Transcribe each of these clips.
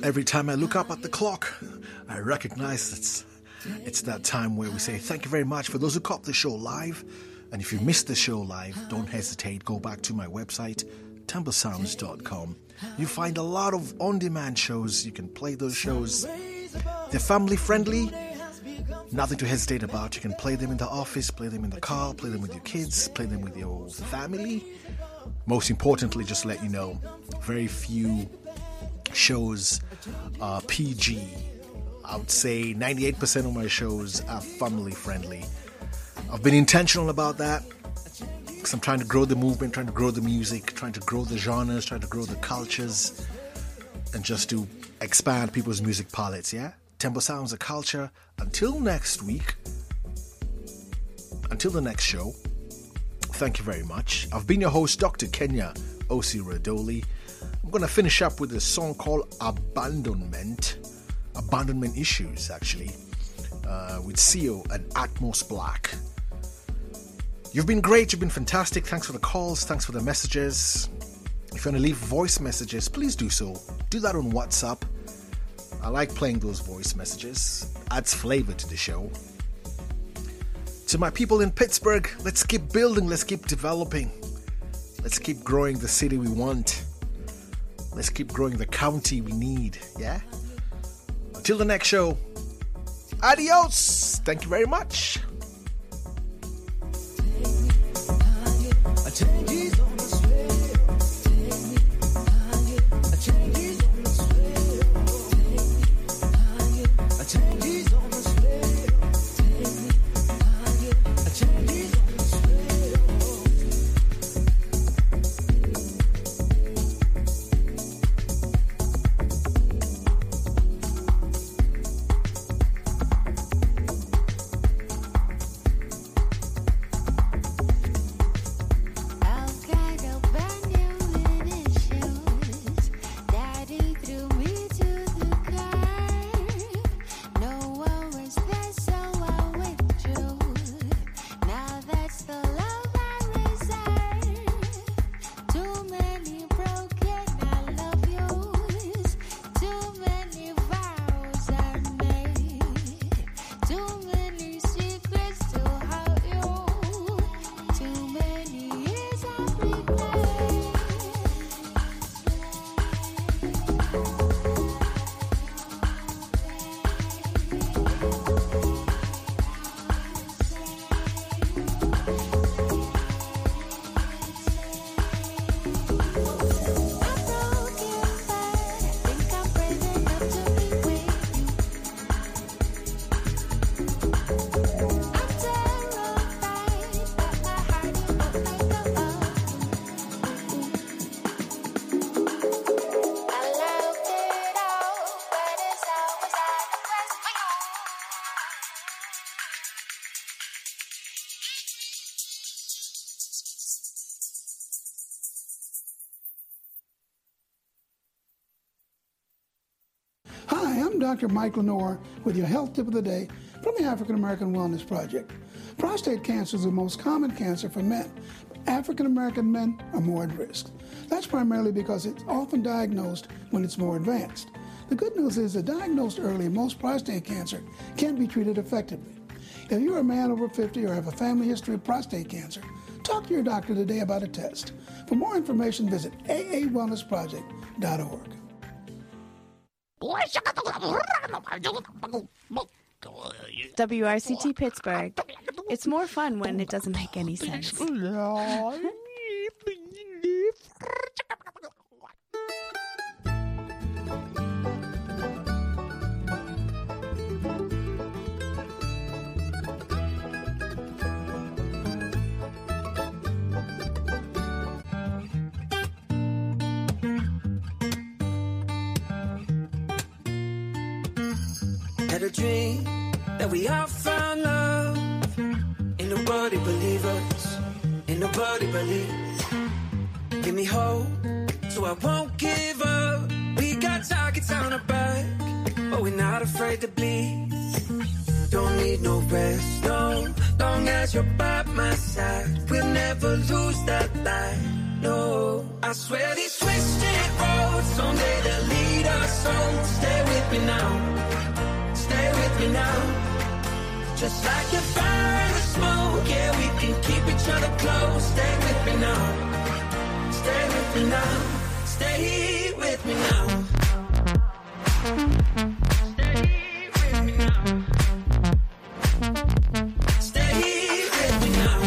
Every time I look up at the clock, I recognize it's that time where we say thank you very much for those who caught the show live. And if you missed the show live, don't hesitate. Go back to my website, TembleSounds.com. You find a lot of on-demand shows. You can play those shows. They're family-friendly. Nothing to hesitate about. You can play them in the office, play them in the car, play them with your kids, play them with your family. Most importantly, just to let you know, very few shows are PG. I would say 98% of my shows are family-friendly. I've been intentional about that because I'm trying to grow the movement, trying to grow the music, trying to grow the genres, trying to grow the cultures, and just to expand people's music palettes, yeah? Tempo Sounds of Culture. Until next week, until the next show, thank you very much. I've been your host, Dr. Kenya Osi Radoli. I'm going to finish up with a song called Abandonment Issues, actually, with CEO and Atmos Black. You've been great, you've been fantastic. Thanks for the calls, thanks for the messages. If you want to leave voice messages, please do so. Do that on WhatsApp. I like playing those voice messages. Adds flavor to the show. To my people in Pittsburgh, let's keep building, let's keep developing. Let's keep growing the city we want. Let's keep growing the county we need, yeah? Until the next show, adios! Thank you very much. Hi, I'm Dr. Mike Lenore with your health tip of the day from the African American Wellness Project. Prostate cancer is the most common cancer for men. African American men are more at risk. That's primarily because it's often diagnosed when it's more advanced. The good news is that diagnosed early, most prostate cancer can be treated effectively. If you're a man over 50 or have a family history of prostate cancer, talk to your doctor today about a test. For more information, visit aawellnessproject.org. WRCT Pittsburgh. It's more fun when it doesn't make any sense. Had a dream that we all found love. Ain't nobody believe us, ain't nobody believe. Give me hope, so I won't give up. We got targets on our back, but we're not afraid to bleed. Don't need no rest, no, long as you're by my side. We'll never lose that light, no. I swear these twisted roads someday they'll lead us us on. Stay with me now. Stay with me now. Just like your fire and the smoke, yeah, we can keep each other close. Stay with me now. Stay with me now. Stay with me now. Stay with me now. Stay with me now.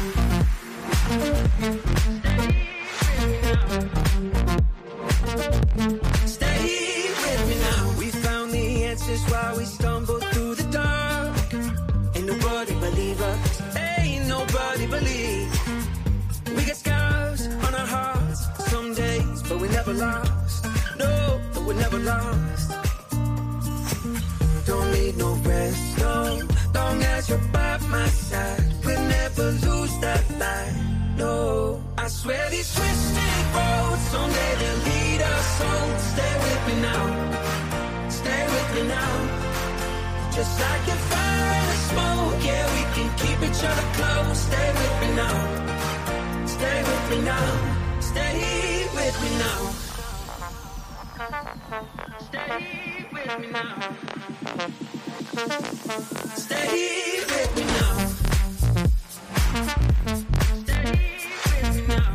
Stay with me now. We found the answers while we stumbled through the dark. Ain't nobody believe us. Ain't nobody believe. We got scars on our hearts some days, but we never lost. No, but we never lost. Don't need no rest, no. Long as you're by my side, we'll never lose that light. No, I swear these twisted roads someday they'll lead us home. Stay with me now. Stay with me now. Just like your fire and the smoke, yeah, we can keep each other close. Stay with me now. Stay with me now. Stay with me now. Stay with me now. Stay with me now. Stay with me now.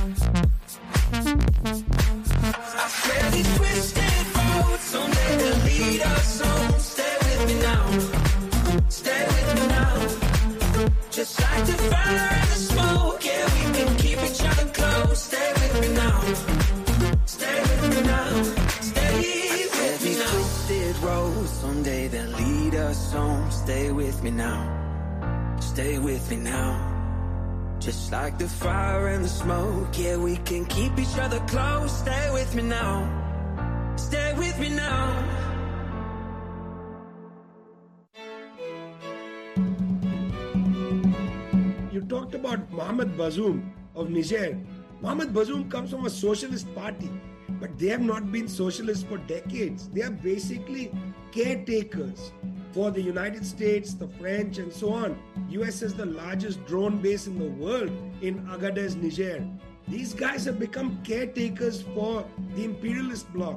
I swear these twisted roads someday they'll lead us home. Stay with me now. Stay with me now. Just like the fire and the smoke, yeah, we can keep each other close. Stay with me now. Stay with me now. Stay with me now. Twisted roads someday they'll lead us home. Stay with me now. Stay with me now. Just like the fire and the smoke, yeah, we can keep each other close. Stay with me now. Stay with me now. You talked about Mohamed Bazoum of Niger. Mohamed Bazoum comes from a socialist party, but they have not been socialists for decades. They are basically caretakers for the United States, the French, and so on. US has the largest drone base in the world in Agadez, Niger. These guys have become caretakers for the imperialist bloc.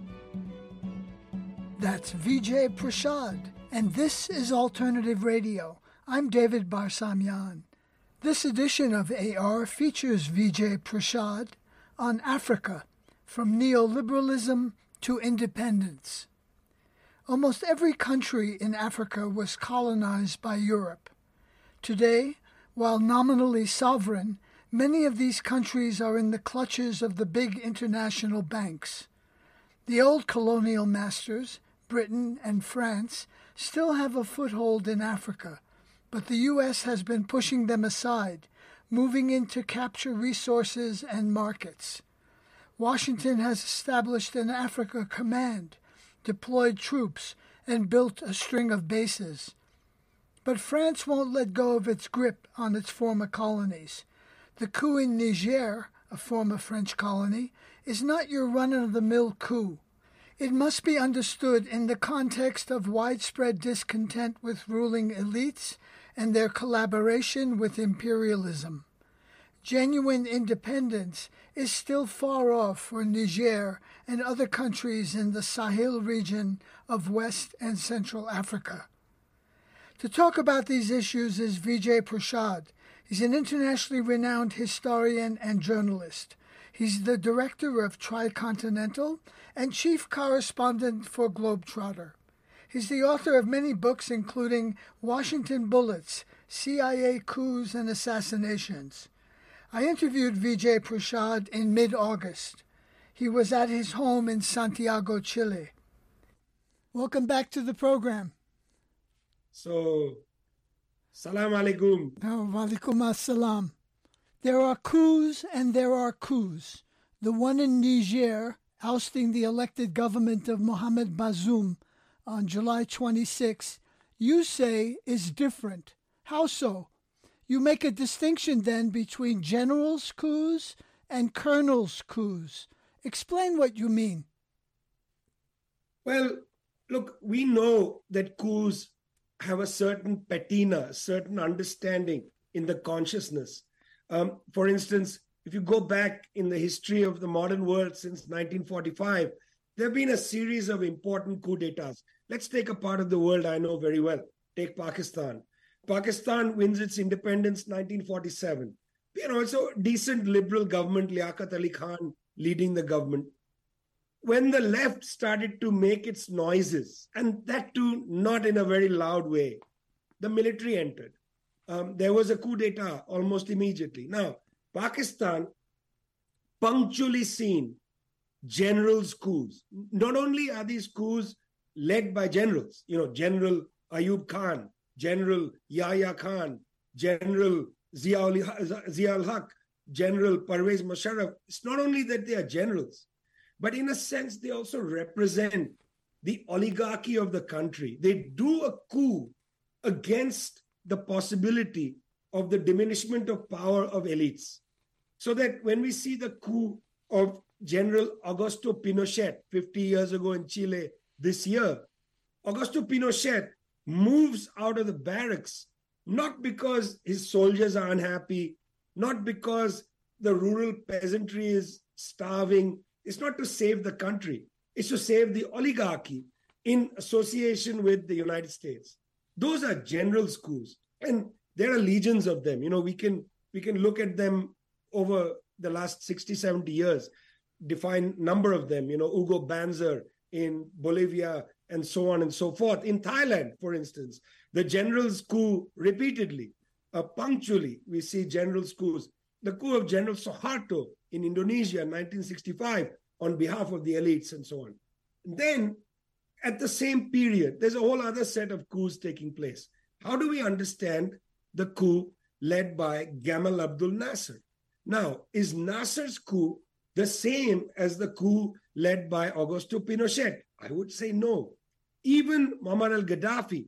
That's Vijay Prashad, and this is Alternative Radio. I'm David Barsamyan. This edition of AR features Vijay Prashad on Africa, from neoliberalism to independence. Almost every country in Africa was colonized by Europe. Today, while nominally sovereign, many of these countries are in the clutches of the big international banks. The old colonial masters, Britain and France, still have a foothold in Africa, but the U.S. has been pushing them aside, moving in to capture resources and markets. Washington has established an Africa Command, deployed troops, and built a string of bases. But France won't let go of its grip on its former colonies. The coup in Niger, a former French colony, is not your run-of-the-mill coup. It must be understood in the context of widespread discontent with ruling elites and their collaboration with imperialism. Genuine independence is still far off for Niger and other countries in the Sahel region of West and Central Africa. To talk about these issues is Vijay Prashad. He's an internationally renowned historian and journalist. He's the director of Tricontinental and chief correspondent for Globetrotter. He's the author of many books, including Washington Bullets, CIA Coups and Assassinations. I interviewed Vijay Prashad in mid-August. He was at his home in Santiago, Chile. Welcome back to the program. So, salam alaikum. Oh, walaikum assalam. There are coups and there are coups. The one in Niger, ousting the elected government of Mohamed Bazoum on July 26, you say is different. How so? You make a distinction then between generals' coups and colonels' coups. Explain what you mean. Well, look, we know that coups have a certain patina, a certain understanding in the consciousness. For instance, if you go back in the history of the modern world since 1945, there have been a series of important coup d'etats. Let's take a part of the world I know very well. Take Pakistan. Pakistan wins its independence 1947. It's a decent liberal government, Liaquat Ali Khan leading the government. When the left started to make its noises, and that too not in a very loud way, the military entered. There was a coup d'etat almost immediately. Now, Pakistan punctually seen generals' coups. Not only are these coups led by generals, General Ayub Khan, General Yahya Khan, General Zia-ul-Haq, General Parvez Musharraf. It's not only that they are generals, but in a sense, they also represent the oligarchy of the country. They do a coup against the possibility of the diminishment of power of elites. So that when we see the coup of General Augusto Pinochet 50 years ago in Chile this year, Augusto Pinochet moves out of the barracks, not because his soldiers are unhappy, not because the rural peasantry is starving. It's not to save the country. It's to save the oligarchy in association with the United States. Those are generals' coups. And there are legions of them. We can look at them over the last 60, 70 years, define number of them, Hugo Banzer in Bolivia and so on and so forth. In Thailand, for instance, the generals' coup repeatedly, punctually, we see generals' coups. The coup of General Suharto in Indonesia in 1965 on behalf of the elites and so on. Then, at the same period, there's a whole other set of coups taking place. How do we understand the coup led by Gamal Abdel Nasser? Now, is Nasser's coup the same as the coup led by Augusto Pinochet? I would say no. Even Muammar al-Gaddafi,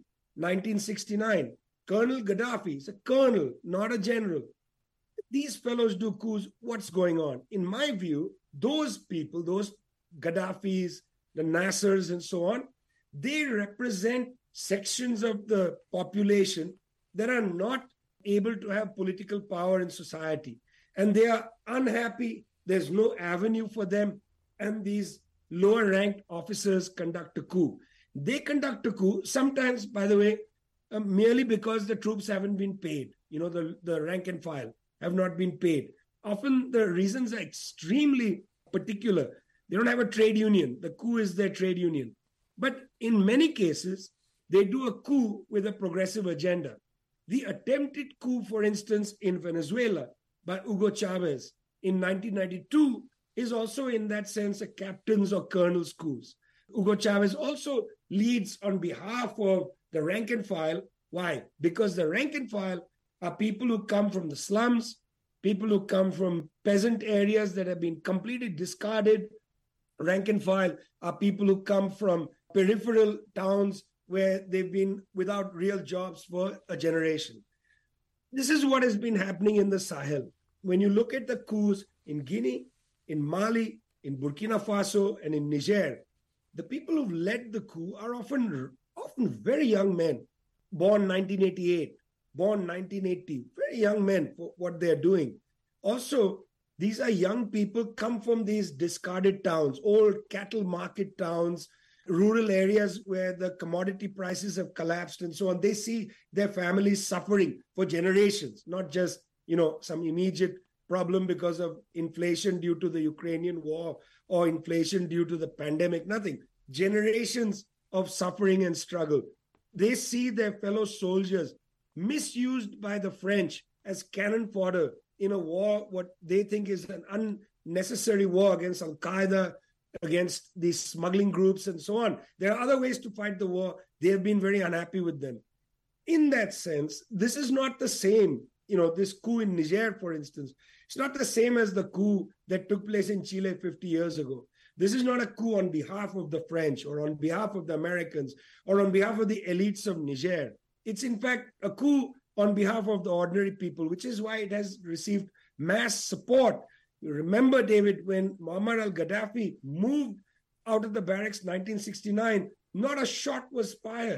1969, Colonel Gaddafi is a colonel, not a general. These fellows do coups. What's going on? In my view, those people, those Gaddafis, the Nassers and so on, they represent sections of the population that are not able to have political power in society. And they are unhappy. There's no avenue for them. And these lower ranked officers conduct a coup. They conduct a coup, sometimes, by the way, merely because the troops haven't been paid. The rank and file have not been paid. Often the reasons are extremely particular. They don't have a trade union. The coup is their trade union. But in many cases, they do a coup with a progressive agenda. The attempted coup, for instance, in Venezuela by Hugo Chavez in 1992 is also in that sense a captain's or colonel's coup. Hugo Chavez also leads on behalf of the rank and file. Why? Because the rank and file are people who come from the slums, people who come from peasant areas that have been completely discarded. Rank and file are people who come from peripheral towns where they've been without real jobs for a generation. This is what has been happening in the Sahel. When you look at the coups in Guinea, in Mali, in Burkina Faso, and in Niger, the people who've led the coup are often very young men, born 1988, born 1980, very young men for what they're doing. Also, these are young people come from these discarded towns, old cattle market towns, rural areas where the commodity prices have collapsed and so on. They see their families suffering for generations, not just, some immediate problem because of inflation due to the Ukrainian war or inflation due to the pandemic, nothing. Generations of suffering and struggle. They see their fellow soldiers misused by the French as cannon fodder in a war, what they think is an unnecessary war against Al-Qaeda, against these smuggling groups and so on. There are other ways to fight the war. They have been very unhappy with them. In that sense, this is not the same. This coup in Niger, for instance, it's not the same as the coup that took place in Chile 50 years ago. This is not a coup on behalf of the French or on behalf of the Americans or on behalf of the elites of Niger. It's in fact a coup on behalf of the ordinary people, which is why it has received mass support. You remember, David, when Muammar al-Gaddafi moved out of the barracks in 1969, not a shot was fired.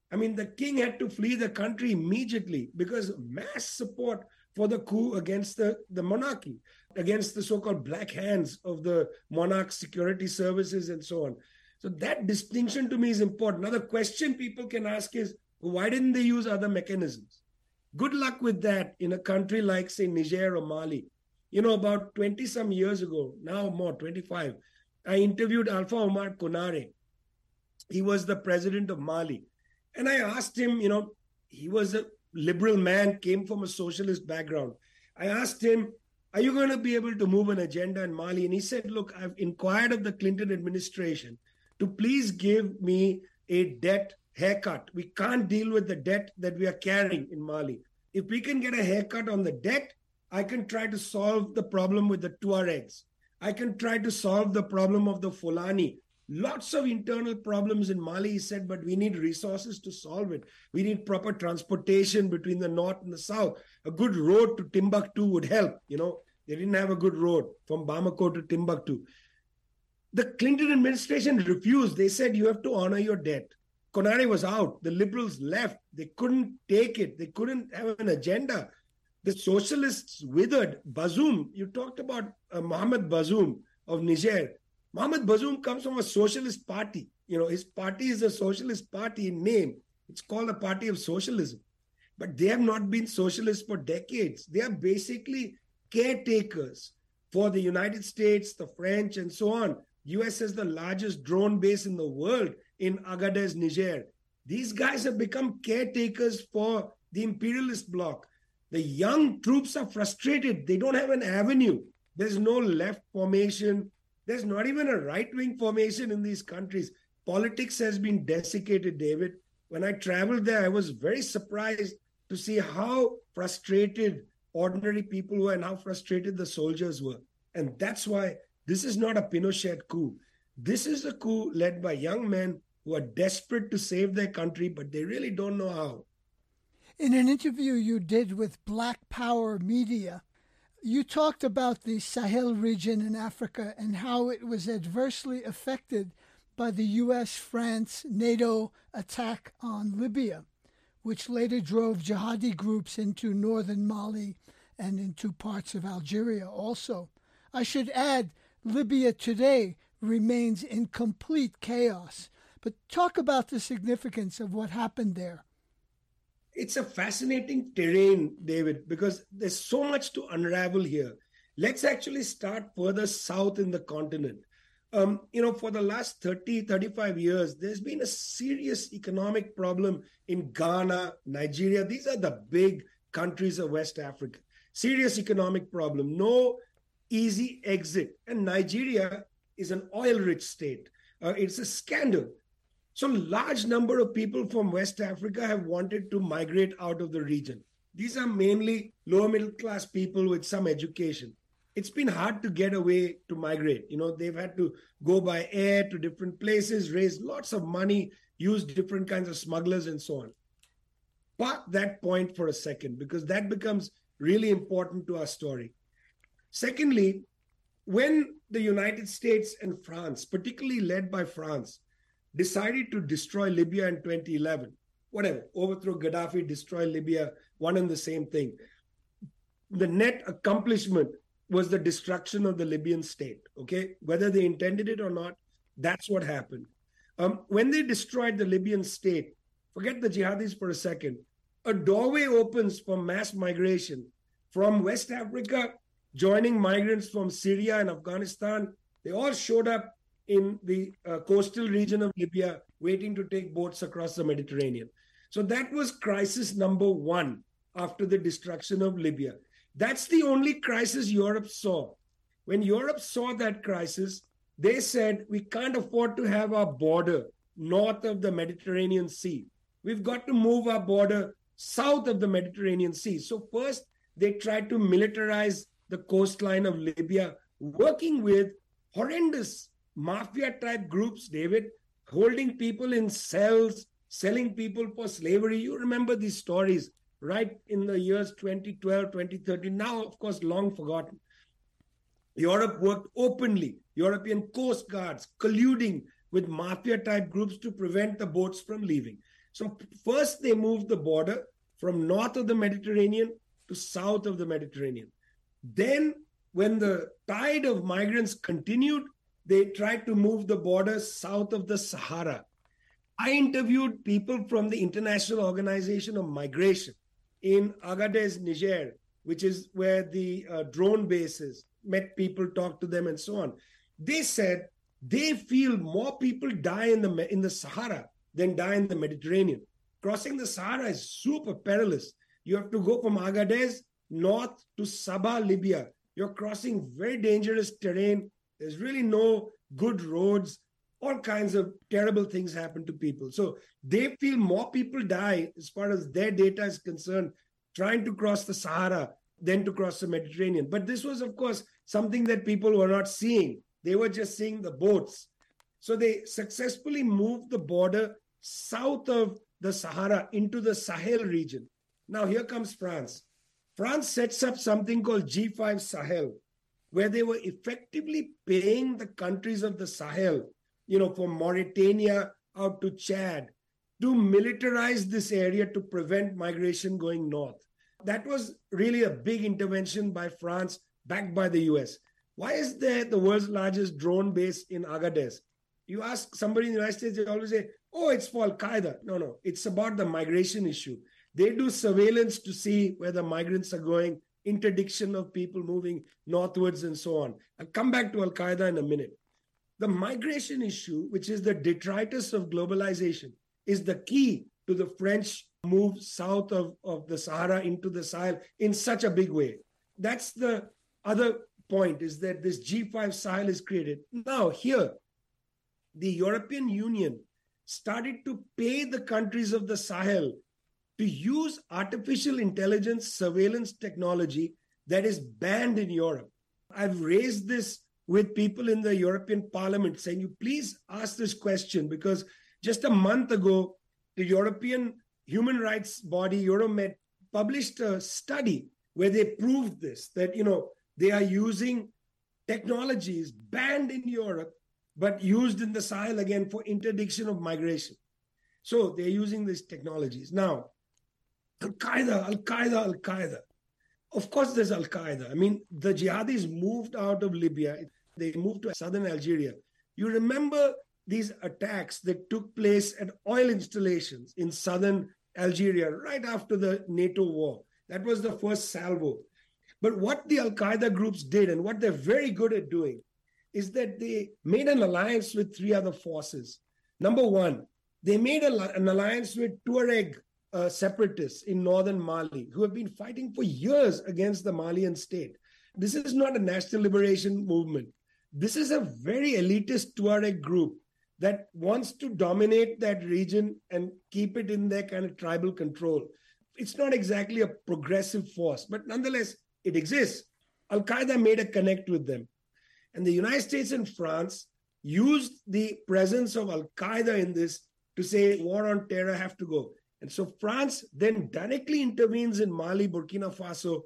I mean, the king had to flee the country immediately because mass support for the coup against the monarchy, against the so-called black hands of the monarch's security services and so on. So that distinction to me is important. Now, the question people can ask is, why didn't they use other mechanisms? Good luck with that in a country like, say, Niger or Mali. You know, about 20 some years ago, now more, 25, I interviewed Alpha Omar Konare. He was the president of Mali. And I asked him, you know, he was a liberal man, came from a socialist background. I asked him, are you going to be able to move an agenda in Mali? And he said, look, I've inquired of the Clinton administration to please give me a debt haircut. We can't deal with the debt that we are carrying in Mali. If we can get a haircut on the debt, I can try to solve the problem with the Tuaregs. I can try to solve the problem of the Fulani. Lots of internal problems in Mali, he said, but we need resources to solve it. We need proper transportation between the north and the south. A good road to Timbuktu would help. You know, they didn't have a good road from Bamako to Timbuktu. The Clinton administration refused. They said, you have to honor your debt. Konare was out. The liberals left. They couldn't take it. They couldn't have an agenda. The socialists withered. Bazoum, you talked about Mohamed Bazoum of Niger. Mohamed Bazoum comes from a socialist party. You know, his party is a socialist party in name. It's called the Party of Socialism. But they have not been socialists for decades. They are basically caretakers for the United States, the French, and so on. US has the largest drone base in the world in Agadez, Niger. These guys have become caretakers for the imperialist bloc. The young troops are frustrated. They don't have an avenue. There's no left formation. There's not even a right-wing formation in these countries. Politics has been desiccated, David. When I traveled there, I was very surprised to see how frustrated ordinary people were and how frustrated the soldiers were. And that's why this is not a Pinochet coup. This is a coup led by young men who are desperate to save their country, but they really don't know how. In an interview you did with Black Power Media, you talked about the Sahel region in Africa and how it was adversely affected by the U.S.-France NATO attack on Libya, which later drove jihadi groups into northern Mali and into parts of Algeria also. I should add, Libya today remains in complete chaos. But talk about the significance of what happened there. It's a fascinating terrain, David, because there's so much to unravel here. Let's actually start further south in the continent. For the last 30, 35 years, there's been a serious economic problem in Ghana, Nigeria. These are the big countries of West Africa. Serious economic problem, no easy exit. And Nigeria is an oil-rich state. It's a scandal. So a large number of people from West Africa have wanted to migrate out of the region. These are mainly lower middle class people with some education. It's been hard to get away to migrate. You know, they've had to go by air to different places, raise lots of money, use different kinds of smugglers and so on. Park that point for a second, because that becomes really important to our story. Secondly, when the United States and France, particularly led by France, decided to destroy Libya in 2011, overthrow Gaddafi, destroy Libya, one and the same thing. The net accomplishment was the destruction of the Libyan state, okay? Whether they intended it or not, that's what happened. When they destroyed the Libyan state, forget the jihadis for a second, a doorway opens for mass migration from West Africa, joining migrants from Syria and Afghanistan. They all showed up in the coastal region of Libya, waiting to take boats across the Mediterranean. So that was crisis number one after the destruction of Libya. That's the only crisis Europe saw. When Europe saw that crisis, they said, we can't afford to have our border north of the Mediterranean Sea. We've got to move our border south of the Mediterranean Sea. So first, they tried to militarize the coastline of Libya, working with horrendous mafia-type groups, David, holding people in cells, selling people for slavery. You remember these stories, right, in the years 2012, 2013, now, of course, long forgotten. Europe worked openly, European coast guards colluding with mafia-type groups to prevent the boats from leaving. So first they moved the border from north of the Mediterranean to south of the Mediterranean. Then when the tide of migrants continued, they tried to move the border south of the Sahara. I interviewed people from the International Organization of Migration in Agadez, Niger, which is where the drone base is, met people, talked to them and so on. They said they feel more people die in the Sahara than die in the Mediterranean. Crossing the Sahara is super perilous. You have to go from Agadez north to Sabah, Libya. You're crossing very dangerous terrain. There's really no good roads. All kinds of terrible things happen to people. So they feel more people die, as far as their data is concerned, trying to cross the Sahara than to cross the Mediterranean. But this was, of course, something that people were not seeing. They were just seeing the boats. So they successfully moved the border south of the Sahara into the Sahel region. Now here comes France. France sets up something called G5 Sahel, where they were effectively paying the countries of the Sahel, from Mauritania out to Chad, to militarize this area to prevent migration going north. That was really a big intervention by France, backed by the US. Why is there the world's largest drone base in Agadez? You ask somebody in the United States, they always say, oh, it's for Al-Qaeda. No, it's about the migration issue. They do surveillance to see where the migrants are going, interdiction of people moving northwards and so on. I'll come back to Al-Qaeda in a minute. The migration issue, which is the detritus of globalization, is the key to the French move south of the Sahara into the Sahel in such a big way. That's the other point, is that this G5 Sahel is created. Now here, the European Union started to pay the countries of the Sahel to use artificial intelligence surveillance technology that is banned in Europe. I've raised this with people in the European Parliament, saying, you please ask this question, because just a month ago, the European human rights body, Euromed, published a study where they proved this, that, they are using technologies banned in Europe, but used in the Sahel again for interdiction of migration. So they're using these technologies. Now, Al-Qaeda. Of course, there's Al-Qaeda. I mean, the jihadis moved out of Libya. They moved to southern Algeria. You remember these attacks that took place at oil installations in southern Algeria right after the NATO war. That was the first salvo. But what the Al-Qaeda groups did, and what they're very good at doing, is that they made an alliance with three other forces. Number one, they made an alliance with Tuareg separatists in northern Mali, who have been fighting for years against the Malian state. This is not a national liberation movement. This is a very elitist Tuareg group that wants to dominate that region and keep it in their kind of tribal control. It's not exactly a progressive force, but nonetheless, it exists. Al-Qaeda made a connect with them. And the United States and France used the presence of Al-Qaeda in this to say war on terror have to go. And so France then directly intervenes in Mali, Burkina Faso,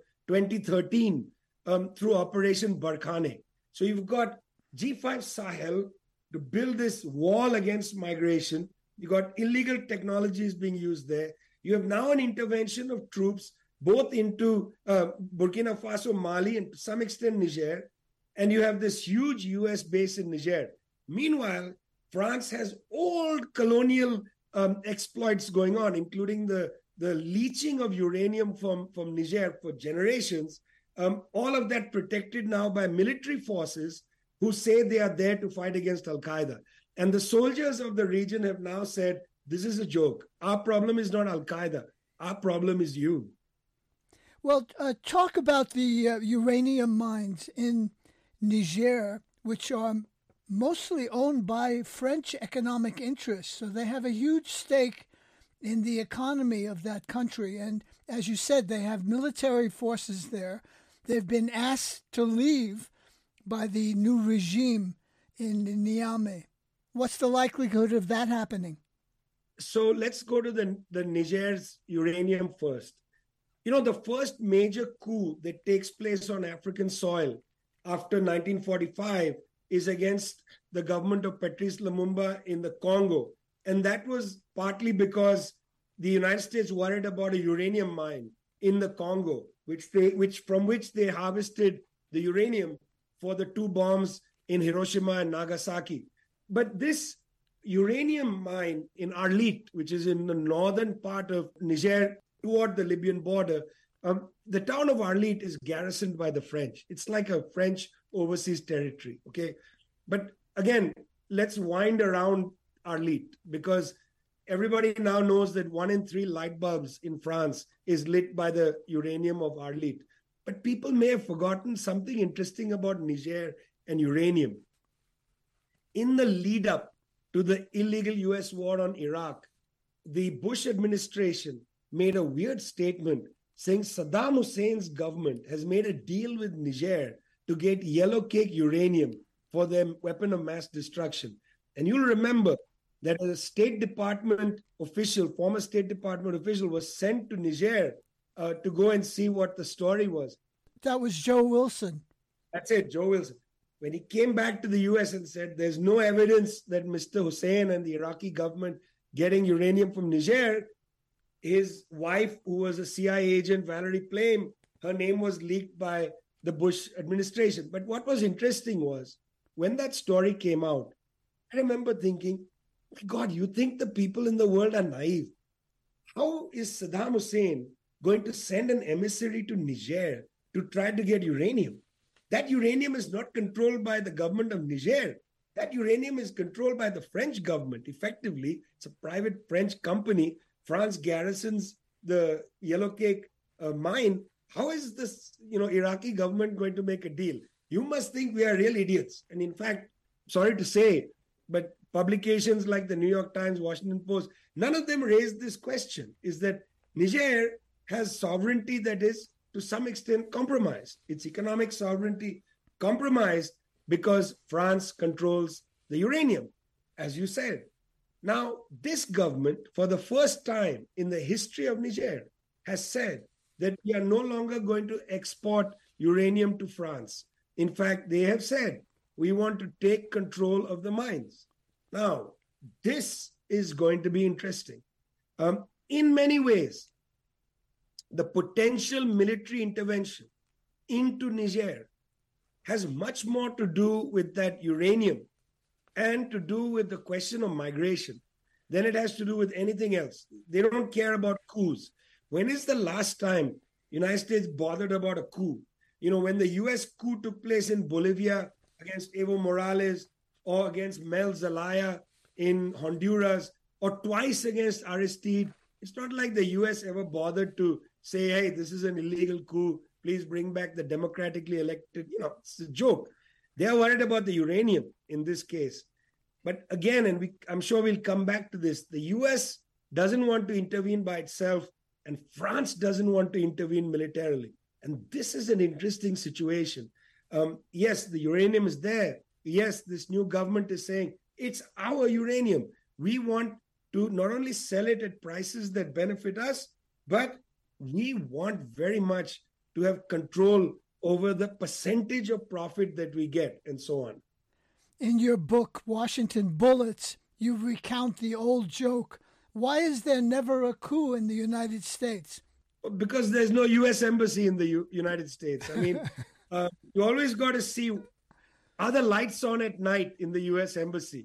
2013 through Operation Barkhane. So you've got G5 Sahel to build this wall against migration. You've got illegal technologies being used there. You have now an intervention of troops both into Burkina Faso, Mali, and to some extent Niger. And you have this huge US base in Niger. Meanwhile, France has old colonial exploits going on, including the leaching of uranium from Niger for generations. All of that protected now by military forces who say they are there to fight against Al-Qaeda. And the soldiers of the region have now said, this is a joke. Our problem is not Al-Qaeda. Our problem is you. Well, talk about the uranium mines in Niger, which are mostly owned by French economic interests. So they have a huge stake in the economy of that country. And as you said, they have military forces there. They've been asked to leave by the new regime in Niamey. What's the likelihood of that happening? So let's go to the Niger's uranium first. The first major coup that takes place on African soil after 1945 is against the government of Patrice Lumumba in the Congo. And that was partly because the United States worried about a uranium mine in the Congo, from which they harvested the uranium for the 2 bombs in Hiroshima and Nagasaki. But this uranium mine in Arlit, which is in the northern part of Niger toward the Libyan border, the town of Arlit is garrisoned by the French. It's like a French overseas territory, okay? But again, let's wind around Arlit, because everybody now knows that 1 in 3 light bulbs in France is lit by the uranium of Arlit. But people may have forgotten something interesting about Niger and uranium. In the lead up to the illegal US war on Iraq, the Bush administration made a weird statement saying Saddam Hussein's government has made a deal with Niger to get yellow cake uranium for their weapon of mass destruction. And you'll remember that a State Department official, former State Department official, was sent to Niger to go and see what the story was. That was Joe Wilson. That's it, Joe Wilson. When he came back to the US and said there's no evidence that Mr. Hussein and the Iraqi government getting uranium from Niger, his wife, who was a CIA agent, Valerie Plame, her name was leaked by the Bush administration. But what was interesting was when that story came out, I remember thinking, God, you think the people in the world are naive? How is Saddam Hussein going to send an emissary to Niger to try to get uranium? That uranium is not controlled by the government of Niger. That uranium is controlled by the French government. Effectively, it's a private French company. France garrisons the Yellow Cake mine. How is this, Iraqi government going to make a deal? You must think we are real idiots. And in fact, sorry to say, but publications like the New York Times, Washington Post, none of them raised this question, is that Niger has sovereignty that is to some extent compromised. Its economic sovereignty compromised because France controls the uranium, as you said. Now, this government, for the first time in the history of Niger, has said that we are no longer going to export uranium to France. In fact, they have said, we want to take control of the mines. Now, this is going to be interesting. In many ways, the potential military intervention into Niger has much more to do with that uranium and to do with the question of migration than it has to do with anything else. They don't care about coups. When is the last time United States bothered about a coup? When the US coup took place in Bolivia against Evo Morales, or against Mel Zelaya in Honduras, or twice against Aristide, it's not like the US ever bothered to say, hey, this is an illegal coup. Please bring back the democratically elected. It's a joke. They are worried about the uranium in this case. But again, and I'm sure we'll come back to this, the US doesn't want to intervene by itself, and France doesn't want to intervene militarily. And this is an interesting situation. Yes, the uranium is there. Yes, this new government is saying, it's our uranium. We want to not only sell it at prices that benefit us, but we want very much to have control over the percentage of profit that we get, and so on. In your book, Washington Bullets, you recount the old joke, why is there never a coup in the United States? Because there's no U.S. embassy in the United States. I mean, you always got to see, are the lights on at night in the U.S. embassy?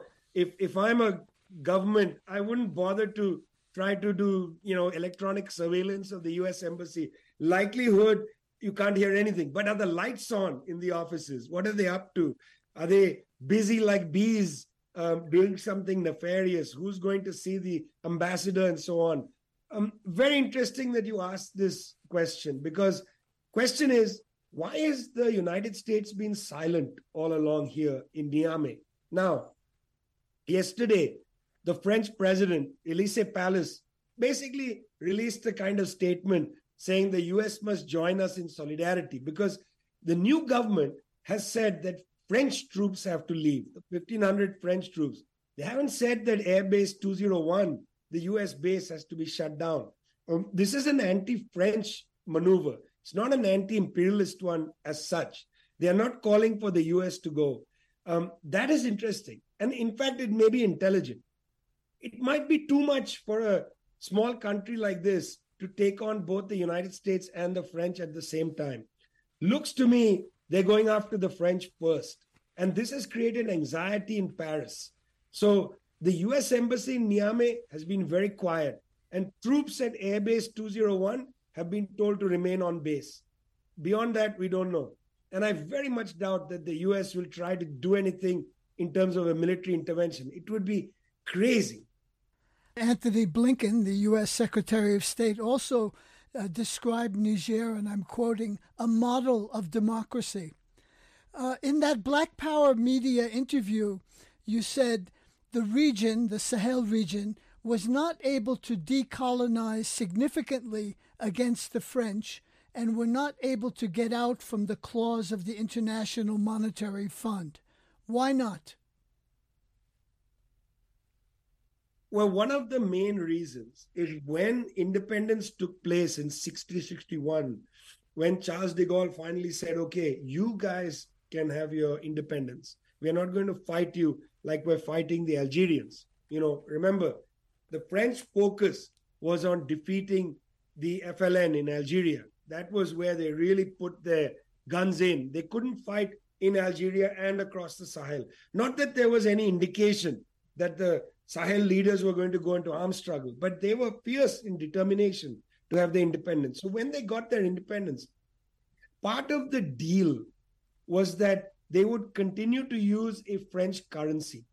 If I'm a government, I wouldn't bother to try to do, electronic surveillance of the U.S. embassy. Likelihood, you can't hear anything. But are the lights on in the offices? What are they up to? Are they busy like bees doing something nefarious? Who's going to see the ambassador and so on? Very interesting that you asked this question, because question is, why is the United States been silent all along here in Niamey? Now, yesterday, the French president, Élysée Palace, basically released a kind of statement saying the US must join us in solidarity, because the new government has said that French troops have to leave, 1,500 French troops. They haven't said that Air Base 201, the US base, has to be shut down. This is an anti-French maneuver. It's not an anti-imperialist one as such. They are not calling for the US to go. That is interesting. And in fact, it may be intelligent. It might be too much for a small country like this to take on both the United States and the French at the same time. Looks to me they're going after the French first. And this has created anxiety in Paris. So the US Embassy in Niamey has been very quiet. And troops at Airbase 201 have been told to remain on base. Beyond that, we don't know. And I very much doubt that the US will try to do anything in terms of a military intervention. It would be crazy. Antony Blinken, the U.S. Secretary of State, also described Niger, and I'm quoting, a model of democracy. In that Black Power Media interview, you said the region, the Sahel region, was not able to decolonize significantly against the French and were not able to get out from the claws of the International Monetary Fund. Why not? Well, one of the main reasons is when independence took place in 60-61, when Charles de Gaulle finally said, okay, you guys can have your independence. We're not going to fight you like we're fighting the Algerians. Remember, the French focus was on defeating the FLN in Algeria. That was where they really put their guns in. They couldn't fight in Algeria and across the Sahel. Not that there was any indication that the Sahel leaders were going to go into armed struggle, but they were fierce in determination to have their independence. So when they got their independence, part of the deal was that they would continue to use a French currency.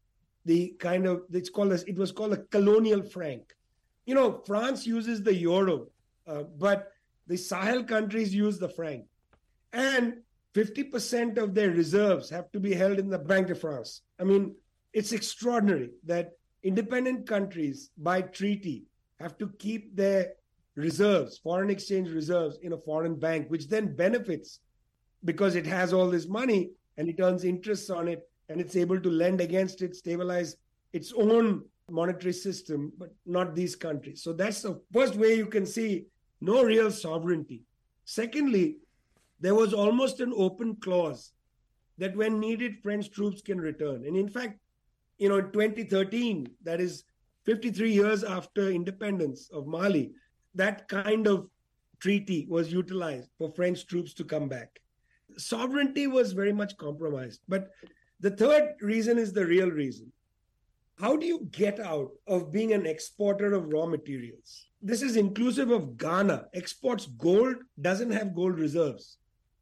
It was called a colonial franc. France uses the euro, but the Sahel countries use the franc. And 50% of their reserves have to be held in the Banque de France. I mean, it's extraordinary that independent countries, by treaty, have to keep their reserves, foreign exchange reserves, in a foreign bank, which then benefits because it has all this money and it earns interest on it and it's able to lend against it, stabilize its own monetary system, but not these countries. So that's the first way you can see no real sovereignty. Secondly, there was almost an open clause that when needed, French troops can return. And in fact, in 2013, that is 53 years after independence of Mali, that kind of treaty was utilized for French troops to come back. Sovereignty was very much compromised. But the third reason is the real reason. How do you get out of being an exporter of raw materials? This is inclusive of Ghana. Exports gold, doesn't have gold reserves.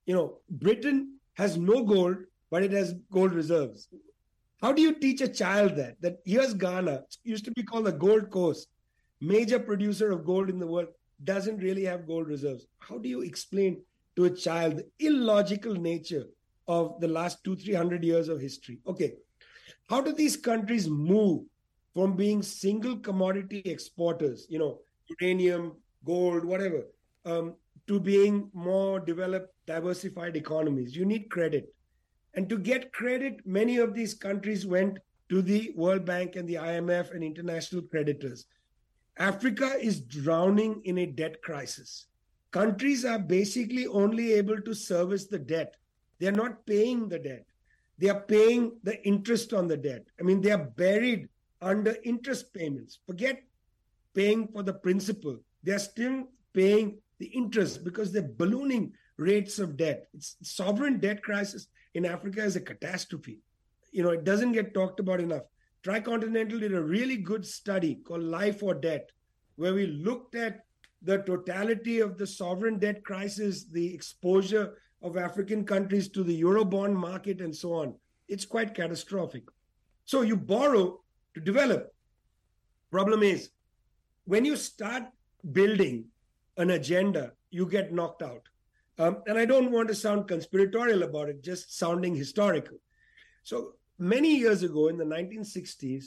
Britain has no gold, but it has gold reserves. How do you teach a child that here's Ghana, used to be called the Gold Coast, major producer of gold in the world, doesn't really have gold reserves? How do you explain to a child the illogical nature of the last 200-300 years of history? Okay, how do these countries move from being single commodity exporters, uranium, gold, whatever, to being more developed, diversified economies? You need credit. And to get credit, many of these countries went to the World Bank and the IMF and international creditors. Africa is drowning in a debt crisis. Countries are basically only able to service the debt. They're not paying the debt. They are paying the interest on the debt. I mean, they are buried under interest payments. Forget paying for the principal. They are still paying the interest because they're ballooning rates of debt. It's sovereign debt crisis in Africa is a catastrophe. It doesn't get talked about enough. Tricontinental did a really good study called Life or Debt, where we looked at the totality of the sovereign debt crisis, the exposure of African countries to the Eurobond market and so on. It's quite catastrophic. So you borrow to develop. Problem is, when you start building an agenda, you get knocked out. And I don't want to sound conspiratorial about it, just sounding historical. So many years ago in the 1960s,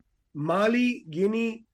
Mali, Guinea,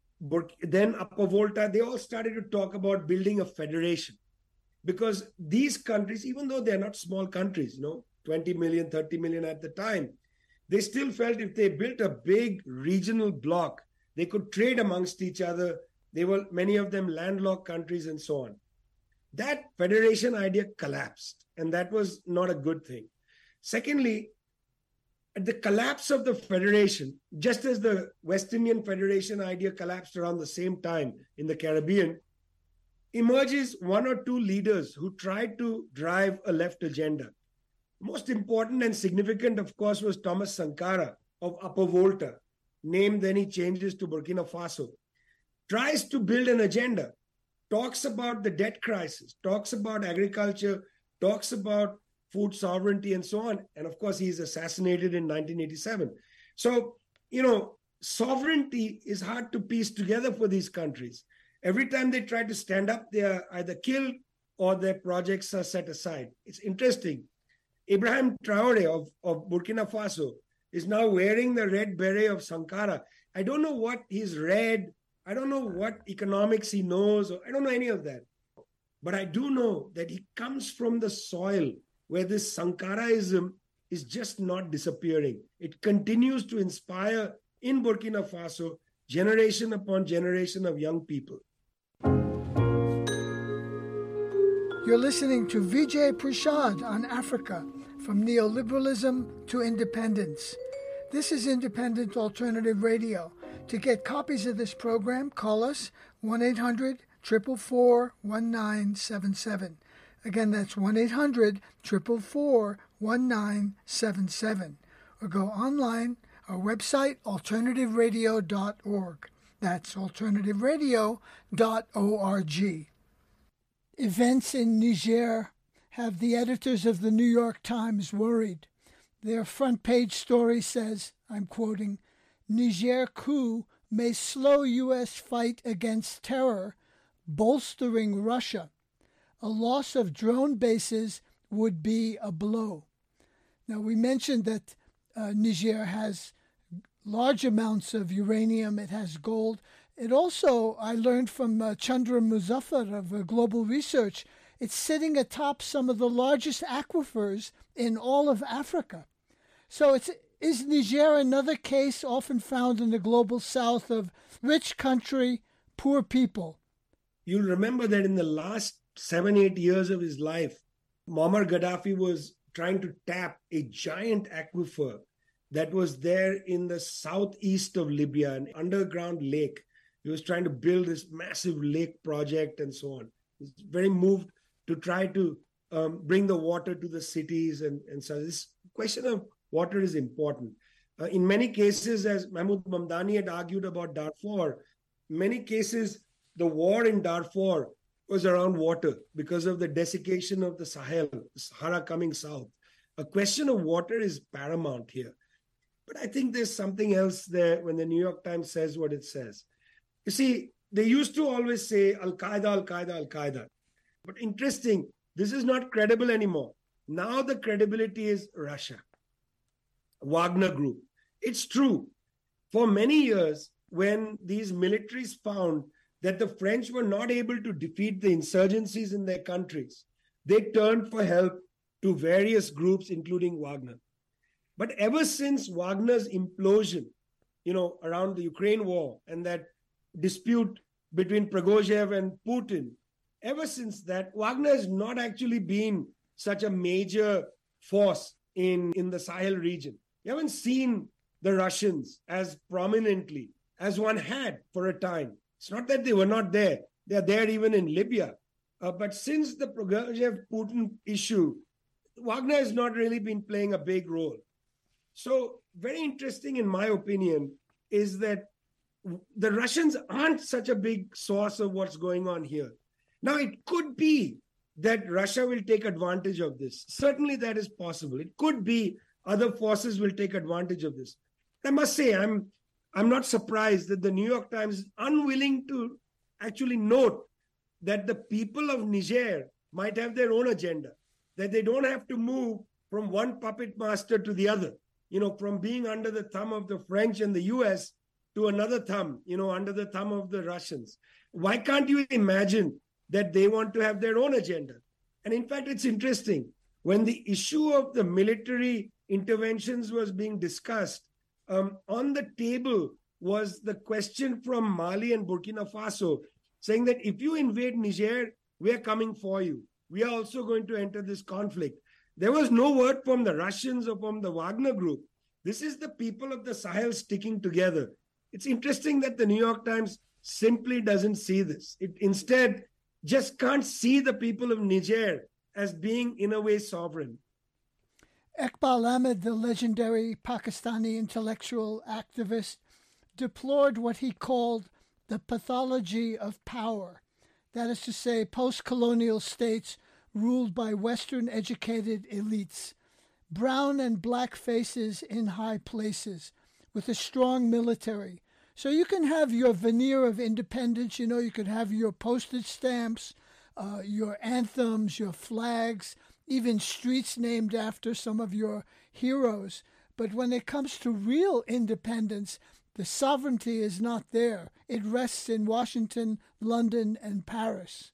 then Upper Volta, they all started to talk about building a federation. Because these countries, even though they're not small countries, 20 million, 30 million at the time, they still felt if they built a big regional bloc, they could trade amongst each other. They were, many of them, landlocked countries and so on. That federation idea collapsed, and that was not a good thing. Secondly, at the collapse of the federation, just as the West Indian Federation idea collapsed around the same time in the Caribbean, emerges one or two leaders who tried to drive a left agenda. Most important and significant, of course, was Thomas Sankara of Upper Volta, name then he changes to Burkina Faso, tries to build an agenda, talks about the debt crisis, talks about agriculture, talks about food sovereignty and so on. And of course, he's assassinated in 1987. So, sovereignty is hard to piece together for these countries. Every time they try to stand up, they are either killed or their projects are set aside. It's interesting. Ibrahim Traore of Burkina Faso is now wearing the red beret of Sankara. I don't know what he's read. I don't know what economics he knows. Or I don't know any of that. But I do know that he comes from the soil where this Sankaraism is just not disappearing. It continues to inspire in Burkina Faso generation upon generation of young people. You're listening to Vijay Prashad on Africa, from neoliberalism to independence. This is Independent Alternative Radio. To get copies of this program, call us 1-800-444-1977. Again, that's 1-800-444-1977. Or go online, our website, alternativeradio.org. That's alternativeradio.org. Events in Niger have the editors of the New York Times worried. Their front page story says, I'm quoting, "Niger coup may slow U.S. fight against terror, bolstering Russia. A loss of drone bases would be a blow." Now, we mentioned that Niger has large amounts of uranium. It has gold. It also, I learned from Chandra Muzaffar of Global Research, it's sitting atop some of the largest aquifers in all of Africa. So is Niger another case often found in the global south of rich country, poor people? You'll remember that in the last 7-8 years of his life, Muammar Gaddafi was trying to tap a giant aquifer that was there in the southeast of Libya, an underground lake. He was trying to build this massive lake project and so on. He's very moved to try to bring the water to the cities. And so this question of water is important. In many cases, as Mahmoud Mamdani had argued about Darfur, many cases, the war in Darfur was around water because of the desiccation of the Sahel, the Sahara coming south. A question of water is paramount here. But I think there's something else there when the New York Times says what it says. You see, they used to always say Al-Qaeda, Al-Qaeda, Al-Qaeda. But interesting, this is not credible anymore. Now the credibility is Russia, Wagner Group. It's true. For many years, when these militaries found that the French were not able to defeat the insurgencies in their countries, they turned for help to various groups, including Wagner. But ever since Wagner's implosion, around the Ukraine war and that dispute between Prigozhin and Putin, ever since that, Wagner has not actually been such a major force in the Sahel region. You haven't seen the Russians as prominently as one had for a time. It's not that they were not there. They are there even in Libya. But since the Prigozhin-Putin issue, Wagner has not really been playing a big role. So very interesting, in my opinion, is that the Russians aren't such a big source of what's going on here. Now, it could be that Russia will take advantage of this. Certainly that is possible. It could be other forces will take advantage of this. I must say, I'm not surprised that the New York Times is unwilling to actually note that the people of Niger might have their own agenda, that they don't have to move from one puppet master to the other, from being under the thumb of the French and the US to another thumb, under the thumb of the Russians. Why can't you imagine that they want to have their own agenda? And in fact, it's interesting. When the issue of the military interventions was being discussed, on the table was the question from Mali and Burkina Faso saying that if you invade Niger, we are coming for you. We are also going to enter this conflict. There was no word from the Russians or from the Wagner Group This is the people of the Sahel sticking together. It's interesting that the New York Times simply doesn't see this. It instead just can't see the people of Niger as being, in a way, sovereign. Iqbal Ahmed, the legendary Pakistani intellectual activist, deplored what he called the pathology of power. That is to say, post-colonial states ruled by Western-educated elites, brown and black faces in high places, with a strong military. So you can have your veneer of independence, you could have your postage stamps, your anthems, your flags, even streets named after some of your heroes. But when it comes to real independence, the sovereignty is not there. It rests in Washington, London, and Paris.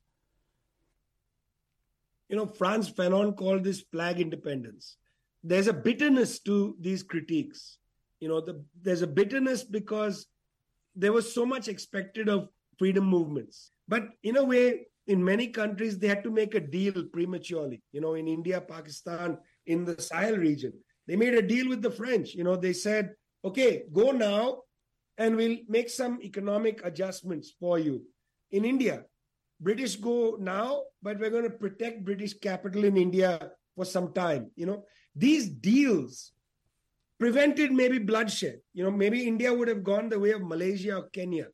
Frantz Fanon called this flag independence. There's a bitterness to these critiques. There's a bitterness because there was so much expected of freedom movements. But in a way, in many countries, they had to make a deal prematurely. In India, Pakistan, in the Sahel region, they made a deal with the French. They said, okay, go now and we'll make some economic adjustments for you. In India, British go now, but we're going to protect British capital in India for some time. These deals prevented maybe bloodshed. Maybe India would have gone the way of Malaysia or Kenya.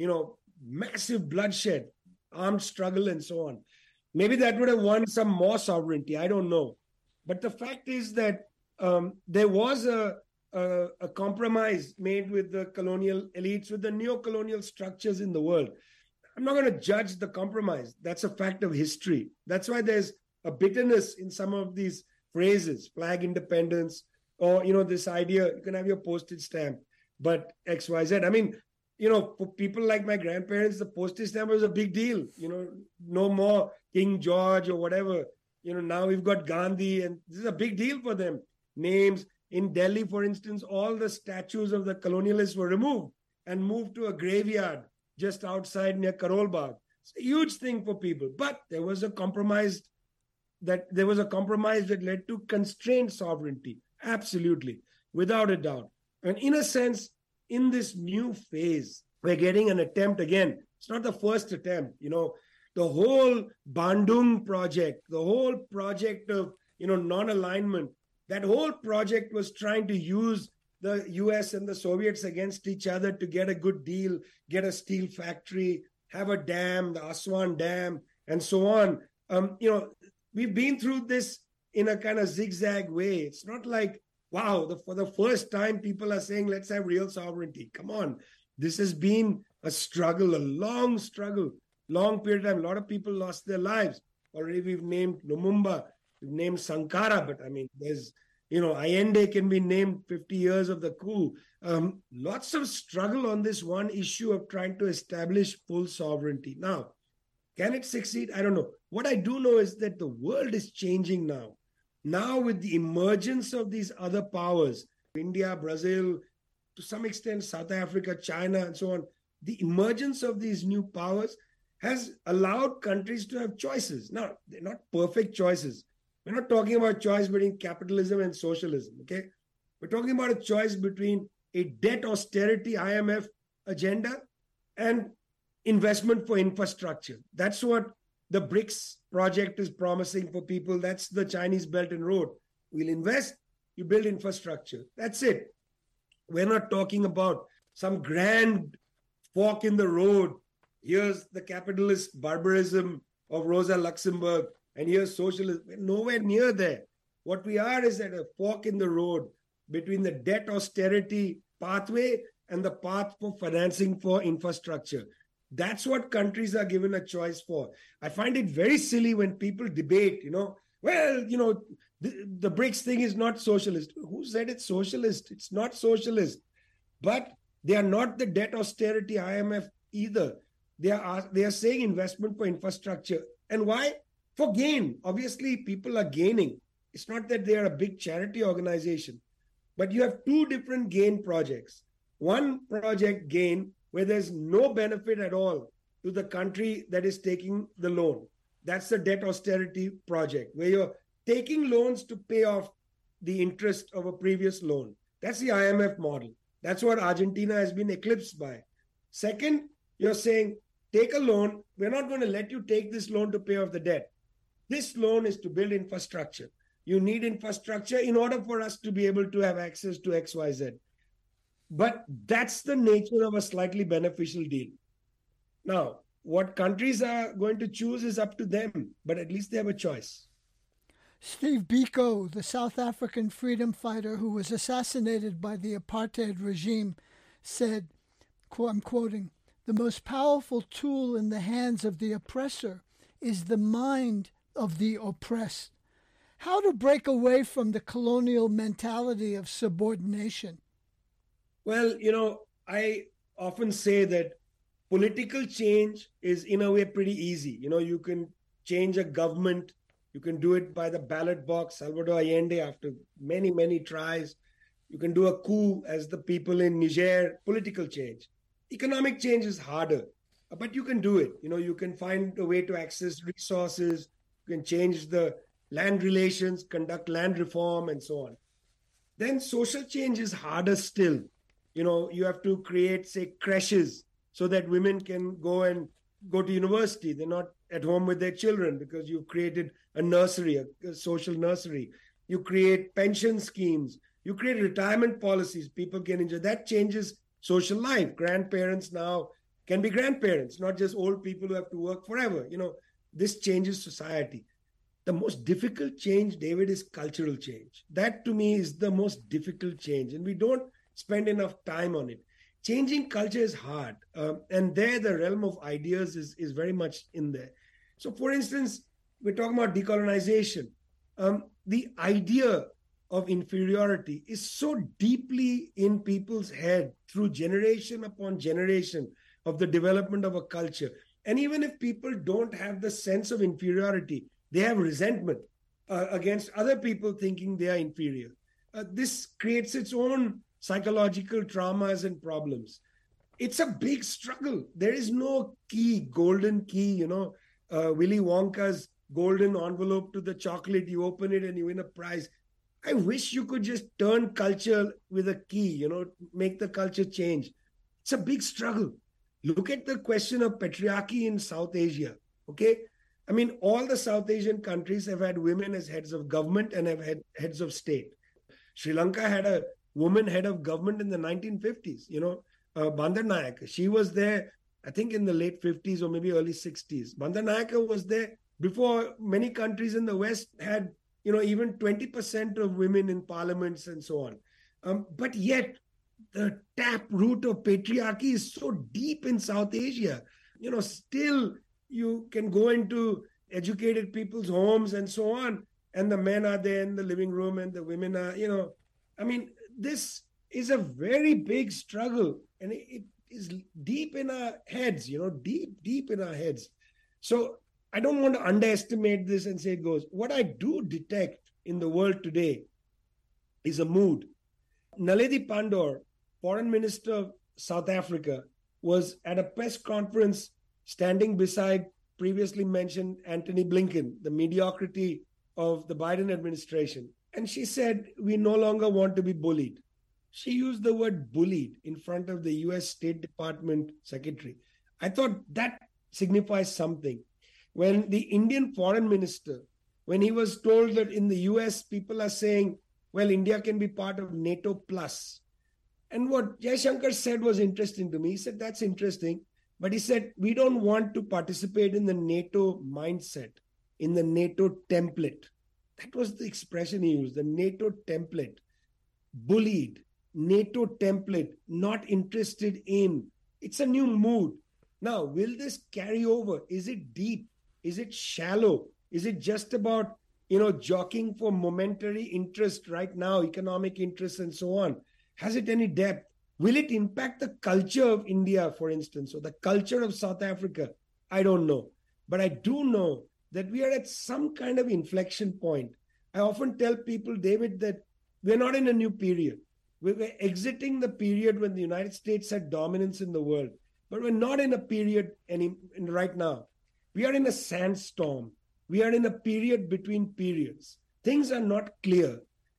Massive bloodshed, armed struggle, and so on. Maybe that would have won some more sovereignty. I don't know. But the fact is that there was a compromise made with the colonial elites, with the neo-colonial structures in the world. I'm not going to judge the compromise. That's a fact of history. That's why there's a bitterness in some of these phrases, flag independence, or, this idea, you can have your postage stamp, but X, Y, Z. I mean, for people like my grandparents, the postage stamp was a big deal. No more King George or whatever. Now we've got Gandhi, and this is a big deal for them. Names. In Delhi, for instance, all the statues of the colonialists were removed and moved to a graveyard just outside near Karol Bagh. It's a huge thing for people. But there was a compromise that led to constrained sovereignty. Absolutely, without a doubt. And in a sense, in this new phase, we're getting an attempt again. It's not the first attempt. The whole Bandung project, the whole project of, non-alignment, that whole project was trying to use the US and the Soviets against each other to get a good deal, get a steel factory, have a dam, the Aswan Dam, and so on. We've been through this in a kind of zigzag way. It's not like, wow, for the first time, people are saying, let's have real sovereignty. Come on. This has been a struggle, a long struggle, long period of time. A lot of people lost their lives. Already we've named Lumumba, we've named Sankara, but I mean, there's, Allende can be named 50 years of the coup. Lots of struggle on this one issue of trying to establish full sovereignty. Now, can it succeed? I don't know. What I do know is that the world is changing now. Now with the emergence of these other powers, India, Brazil, to some extent South Africa, China, and so on, the emergence of these new powers has allowed countries to have choices. Now, they're not perfect choices. We're not talking about choice between capitalism and socialism, okay? We're talking about a choice between a debt austerity IMF agenda and investment for infrastructure. That's what the BRICS project is promising for people. That's the Chinese Belt and Road. We'll invest, you build infrastructure. That's it. We're not talking about some grand fork in the road. Here's the capitalist barbarism of Rosa Luxemburg, and here's socialism. We're nowhere near there. What we are is at a fork in the road between the debt austerity pathway and the path for financing for infrastructure. That's what countries are given a choice for. I find it very silly when people debate, the BRICS thing is not socialist. Who said it's socialist? It's not socialist. But they are not the debt austerity IMF either. They are saying investment for infrastructure. And why? For gain. Obviously, people are gaining. It's not that they are a big charity organization. But you have two different gain projects. One project gain where there's no benefit at all to the country that is taking the loan. That's the debt austerity project, where you're taking loans to pay off the interest of a previous loan. That's the IMF model. That's what Argentina has been eclipsed by. Second, you're saying, take a loan. We're not going to let you take this loan to pay off the debt. This loan is to build infrastructure. You need infrastructure in order for us to be able to have access to XYZ. But that's the nature of a slightly beneficial deal. Now, what countries are going to choose is up to them, but at least they have a choice. Steve Biko, the South African freedom fighter who was assassinated by the apartheid regime, said, I'm quoting, "The most powerful tool in the hands of the oppressor is the mind of the oppressed." How to break away from the colonial mentality of subordination? Well, I often say that political change is, in a way, pretty easy. You can change a government. You can do it by the ballot box. Salvador Allende, after many, many tries. You can do a coup, as the people in Niger. Political change. Economic change is harder, but you can do it. You can find a way to access resources. You can change the land relations, conduct land reform, and so on. Then social change is harder still. You have to create, say, creches so that women can go to university. They're not at home with their children because you've created a nursery, a social nursery. You create pension schemes. You create retirement policies. People can enjoy. That changes social life. Grandparents now can be grandparents, not just old people who have to work forever. This changes society. The most difficult change, David, is cultural change. That, to me, is the most difficult change. And we don't spend enough time on it. Changing culture is hard. And there, the realm of ideas is very much in there. So, for instance, we're talking about decolonization. The idea of inferiority is so deeply in people's head through generation upon generation of the development of a culture. And even if people don't have the sense of inferiority, they have resentment against other people thinking they are inferior. This creates its own psychological traumas and problems. It's a big struggle. There is no golden key, Willy Wonka's golden envelope to the chocolate. You open it and you win a prize. I wish you could just turn culture with a key, make the culture change. It's a big struggle. Look at the question of patriarchy in South Asia, okay? I mean, all the South Asian countries have had women as heads of government and have had heads of state. Sri Lanka had a woman head of government in the 1950s, Bandaranaike. She was there, I think, in the late 50s or maybe early 60s. Bandaranaike was there before many countries in the West had, even 20% of women in parliaments and so on. But yet, the tap root of patriarchy is so deep in South Asia. Still, you can go into educated people's homes and so on, and the men are there in the living room and the women are, this is a very big struggle, and it is deep in our heads, deep in our heads. So I don't want to underestimate this and say it goes. What I do detect in the world today is a mood. Naledi Pandor, Foreign Minister of South Africa, was at a press conference standing beside previously mentioned Antony Blinken, the mediocrity of the Biden administration. And she said, we no longer want to be bullied. She used the word bullied in front of the US State Department secretary. I thought that signifies something. When the Indian foreign minister, when he was told that in the US, people are saying, well, India can be part of NATO plus. And what Jaishankar said was interesting to me. He said, that's interesting. But he said, we don't want to participate in the NATO mindset, in the NATO template. That was the expression he used, the NATO template. Bullied, NATO template, not interested in. It's a new mood. Now, will this carry over? Is it deep? Is it shallow? Is it just about, jockeying for momentary interest right now, economic interest and so on? Has it any depth? Will it impact the culture of India, for instance, or the culture of South Africa? I don't know. But I do know that we are at some kind of inflection point. I often tell people, David, that we're not in a new period. We're exiting the period when the United States had dominance in the world. But we're not in a period right now. We are in a sandstorm. We are in a period between periods. Things are not clear.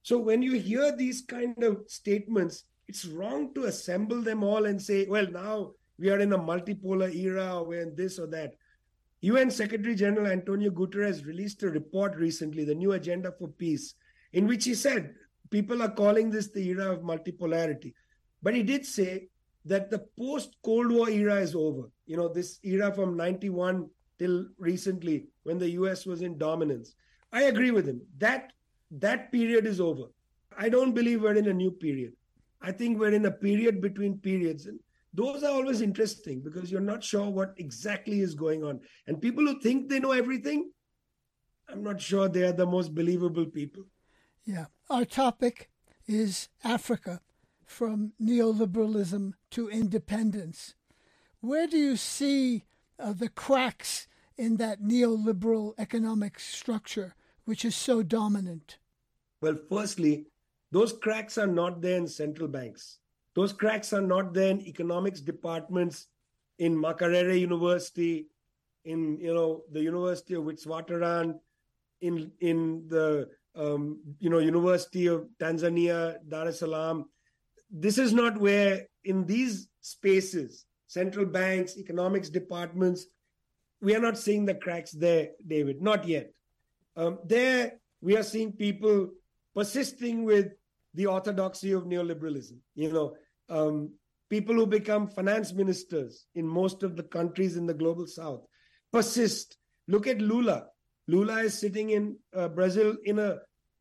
So when you hear these kind of statements, it's wrong to assemble them all and say, well, now we are in a multipolar era, or we're in this or that. UN Secretary General Antonio Guterres released a report recently, the New Agenda for Peace, in which he said people are calling this the era of multipolarity. But he did say that the post-Cold War era is over. You know, this era from 91 till recently, when the US was in dominance. I agree with him. That period is over. I don't believe we're in a new period. I think we're in a period between periods. And those are always interesting because you're not sure what exactly is going on. And people who think they know everything, I'm not sure they are the most believable people. Yeah. Our topic is Africa, from neoliberalism to independence. Where do you see the cracks in that neoliberal economic structure, which is so dominant? Well, firstly, those cracks are not there in central banks. Those cracks are not there in economics departments in Makerere University, in the University of Witwatersrand, in the University of Tanzania, Dar es Salaam. This is not where, in these spaces, central banks, economics departments, we are not seeing the cracks there, David, not yet. There, we are seeing people persisting with the orthodoxy of neoliberalism. People who become finance ministers in most of the countries in the global south persist. Look at Lula. Lula is sitting in Brazil in a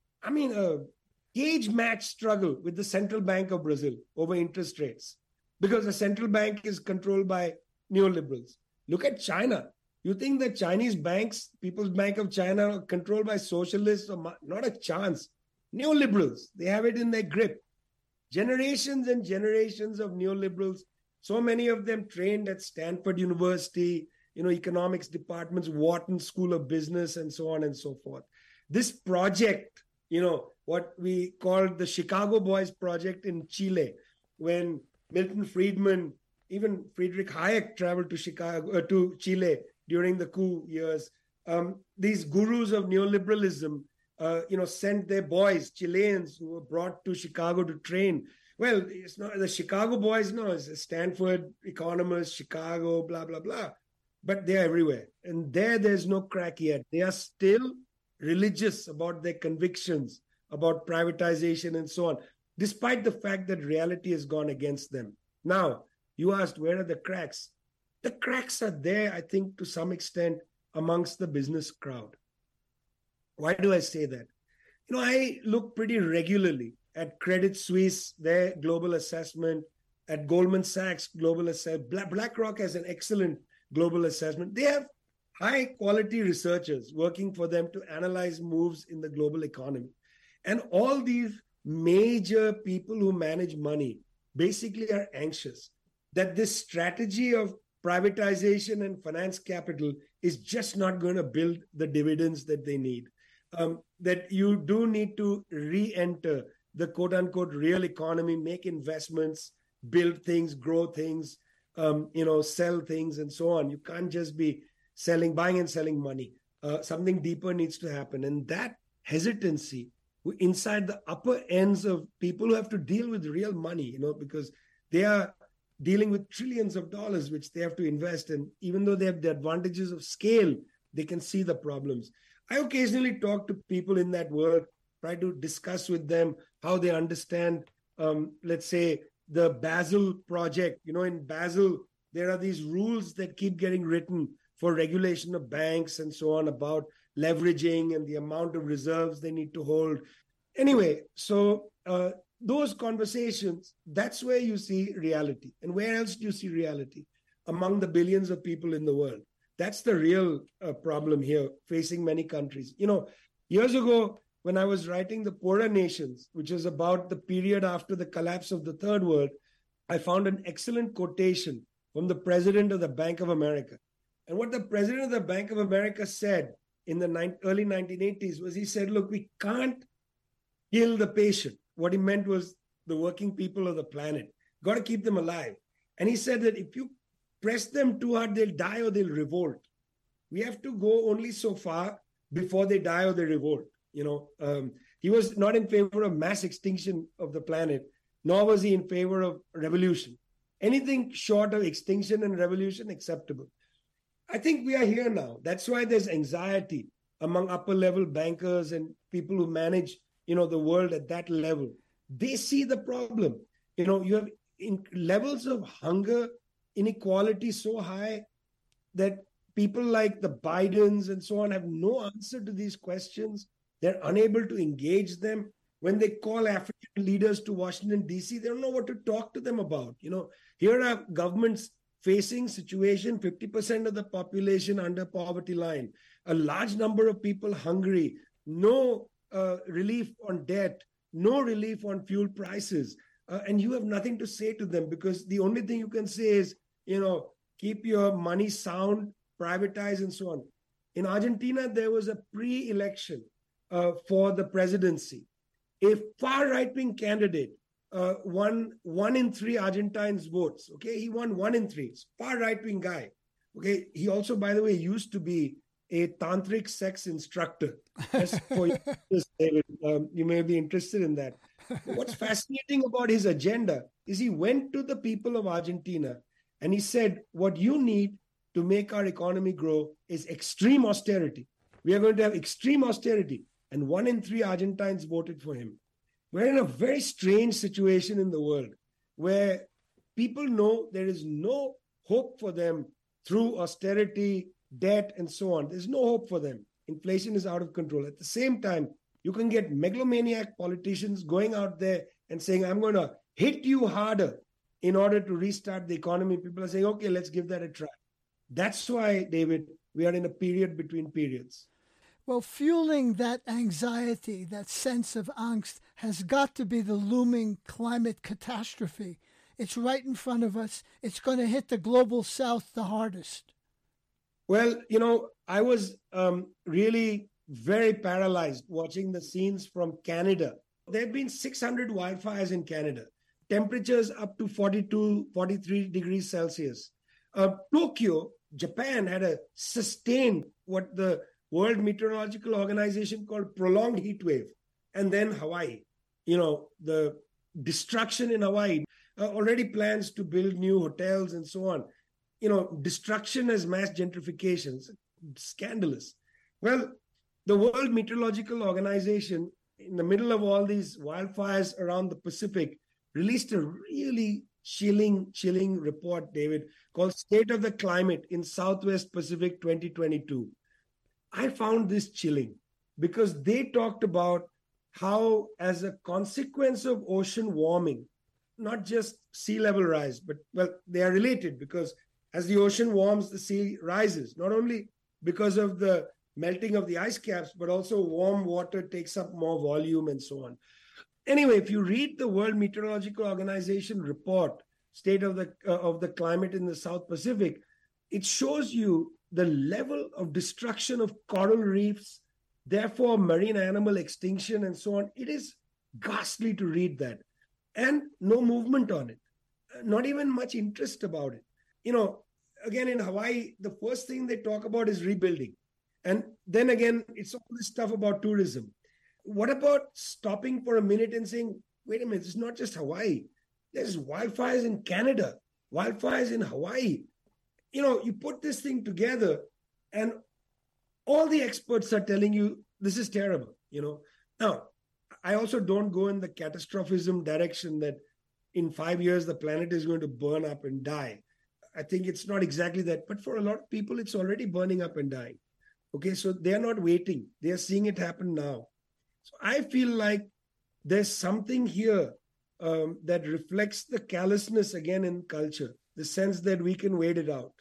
cage match struggle with the Central Bank of Brazil over interest rates, because the central bank is controlled by neoliberals. Look at China. You think the Chinese banks, People's Bank of China, are controlled by socialists? Or not a chance. Neoliberals, they have it in their grip. Generations and generations of neoliberals, so many of them trained at Stanford University, economics departments, Wharton School of Business, and so on and so forth. This project, what we called the Chicago Boys Project in Chile, when Milton Friedman, even Friedrich Hayek traveled to Chile during the coup years. These gurus of neoliberalism, sent their boys, Chileans, who were brought to Chicago to train. Well, it's not the Chicago Boys, no, it's Stanford economists, Chicago, blah, blah, blah. But they're everywhere. And there's no crack yet. They are still religious about their convictions, about privatization and so on, despite the fact that reality has gone against them. Now, you asked, where are the cracks? The cracks are there, I think, to some extent amongst the business crowd. Why do I say that? I look pretty regularly at Credit Suisse, their global assessment, at Goldman Sachs global assessment. BlackRock has an excellent global assessment. They have high quality researchers working for them to analyze moves in the global economy. And all these major people who manage money basically are anxious that this strategy of privatization and finance capital is just not going to build the dividends that they need. That you do need to re-enter the quote-unquote real economy, make investments, build things, grow things, sell things, and so on. You can't just be buying and selling money. Something deeper needs to happen. And that hesitancy inside the upper ends of people who have to deal with real money, because they are dealing with trillions of dollars, which they have to invest in. Even though they have the advantages of scale, they can see the problems. I occasionally talk to people in that world, try to discuss with them how they understand, let's say, the Basel project. In Basel, there are these rules that keep getting written for regulation of banks and so on, about leveraging and the amount of reserves they need to hold. Anyway, so those conversations, that's where you see reality. And where else do you see reality? Among the billions of people in the world. That's the real problem here facing many countries. Years ago, when I was writing The Poorer Nations, which is about the period after the collapse of the Third World, I found an excellent quotation from the president of the Bank of America. And what the president of the Bank of America said in the early 1980s was, he said, look, we can't kill the patient. What he meant was the working people of the planet. Got to keep them alive. And he said that if you press them too hard, they'll die or they'll revolt. We have to go only so far before they die or they revolt. He was not in favor of mass extinction of the planet, nor was he in favor of revolution. Anything short of extinction and revolution, acceptable. I think we are here now. That's why there's anxiety among upper level bankers and people who manage, the world at that level. They see the problem. You have levels of hunger, inequality so high that people like the Bidens and so on have no answer to these questions. They're unable to engage them. When they call African leaders to Washington, D.C., they don't know what to talk to them about. Here are governments facing situation, 50% of the population under poverty line, a large number of people hungry, no relief on debt, no relief on fuel prices. And you have nothing to say to them because the only thing you can say is, keep your money sound, privatize and so on. In Argentina, there was a pre-election for the presidency. A far right-wing candidate won 1 in 3 Argentines' votes. Okay, he won 1 in 3. It's far right-wing guy. Okay, he also, by the way, used to be a tantric sex instructor. Just for you, David, you may be interested in that. But what's fascinating about his agenda is he went to the people of Argentina and he said, what you need to make our economy grow is extreme austerity. We are going to have extreme austerity. And 1 in 3 Argentines voted for him. We're in a very strange situation in the world where people know there is no hope for them through austerity, debt, and so on. There's no hope for them. Inflation is out of control. At the same time, you can get megalomaniac politicians going out there and saying, I'm going to hit you harder in order to restart the economy. People are saying, okay, let's give that a try. That's why, David, we are in a period between periods. Well, fueling that anxiety, that sense of angst, has got to be the looming climate catastrophe. It's right in front of us. It's going to hit the global south the hardest. Well, I was really very paralyzed watching the scenes from Canada. There have been 600 wildfires in Canada, temperatures up to 42, 43 degrees Celsius. Tokyo, Japan, had a sustained, what the World Meteorological Organization called prolonged heat wave. And then Hawaii, the destruction in Hawaii, already plans to build new hotels and so on. Destruction as mass gentrification, scandalous. Well, the World Meteorological Organization, in the middle of all these wildfires around the Pacific, released a really chilling report, David, called State of the Climate in Southwest Pacific 2022. I found this chilling because they talked about how, as a consequence of ocean warming, not just sea level rise, but, well, they are related because as the ocean warms, the sea rises, not only because of the melting of the ice caps, but also warm water takes up more volume and so on. Anyway, if you read the World Meteorological Organization report, State of the Climate in the South Pacific, it shows you the level of destruction of coral reefs, therefore marine animal extinction and so on. It is ghastly to read that. And no movement on it, not even much interest about it. Again, in Hawaii, the first thing they talk about is rebuilding. And then again, it's all this stuff about tourism. What about stopping for a minute and saying, wait a minute, it's not just Hawaii. There's wildfires in Canada, wildfires in Hawaii. You put this thing together and all the experts are telling you this is terrible, Now, I also don't go in the catastrophism direction that in 5 years the planet is going to burn up and die. I think it's not exactly that. But for a lot of people, it's already burning up and dying. Okay, so they're not waiting. They're seeing it happen now. So I feel like there's something here that reflects the callousness again in culture, the sense that we can wait it out.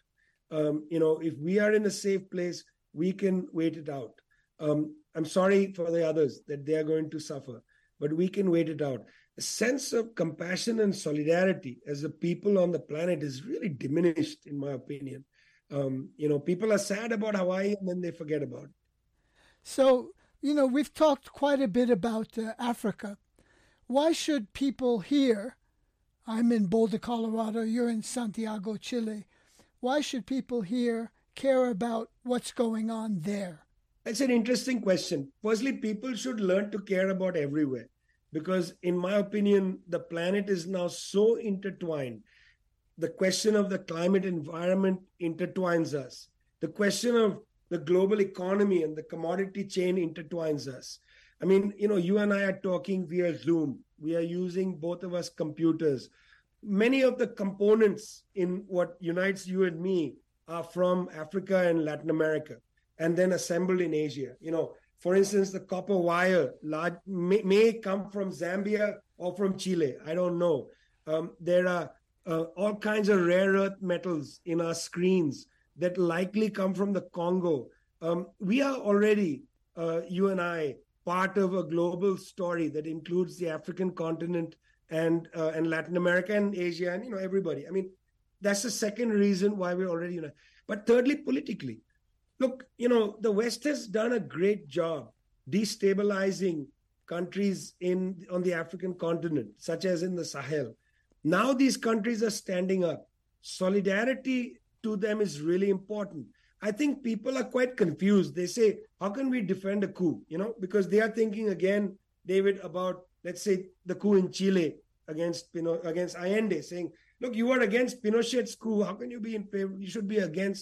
If we are in a safe place, we can wait it out. I'm sorry for the others that they are going to suffer, but we can wait it out. A sense of compassion and solidarity as a people on the planet is really diminished, in my opinion. People are sad about Hawaii and then they forget about it. So, we've talked quite a bit about Africa. Why should people here, I'm in Boulder, Colorado, you're in Santiago, Chile, why should people here care about what's going on there? It's an interesting question. Firstly, people should learn to care about everywhere because, in my opinion, the planet is now so intertwined. The question of the climate environment intertwines us. The question of the global economy and the commodity chain intertwines us. I mean, you and I are talking via Zoom. We are using both of us computers. Many of the components in what unites you and me are from Africa and Latin America, and then assembled in Asia. For instance, the copper wire may come from Zambia or from Chile. I don't know. There are all kinds of rare earth metals in our screens that likely come from the Congo. We are already, you and I, part of a global story that includes the African continent and Latin America and Asia and everybody. I mean, that's the second reason why we're already united. But thirdly, politically, look, the West has done a great job destabilizing countries on the African continent, such as in the Sahel. Now these countries are standing up. Solidarity to them is really important. I think people are quite confused. They say, how can we defend a coup? Because they are thinking again, David, about, let's say, the coup in Chile against Allende, saying, look, you are against Pinochet's coup. How can you be in favor? You should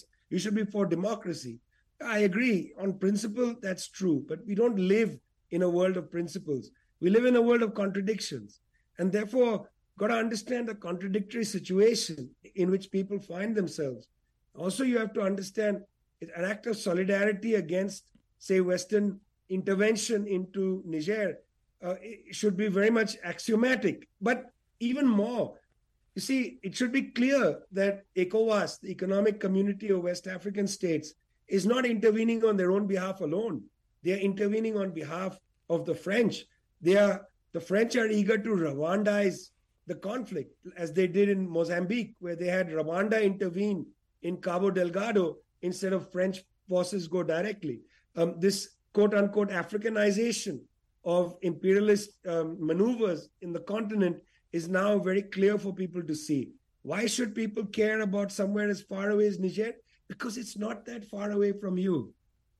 be for democracy. I agree. On principle, that's true. But we don't live in a world of principles. We live in a world of contradictions. And therefore, got to understand the contradictory situation in which people find themselves. Also, you have to understand an act of solidarity against, say, Western intervention into Niger should be very much axiomatic. But even more, you see, it should be clear that ECOWAS, the Economic Community of West African States, is not intervening on their own behalf alone. They are intervening on behalf of the French. The French are eager to Rwandaize the conflict, as they did in Mozambique, where they had Rwanda intervene in Cabo Delgado instead of French forces go directly. This quote-unquote Africanization of imperialist maneuvers in the continent is now very clear for people to see. Why should people care about somewhere as far away as Niger? Because it's not that far away from you.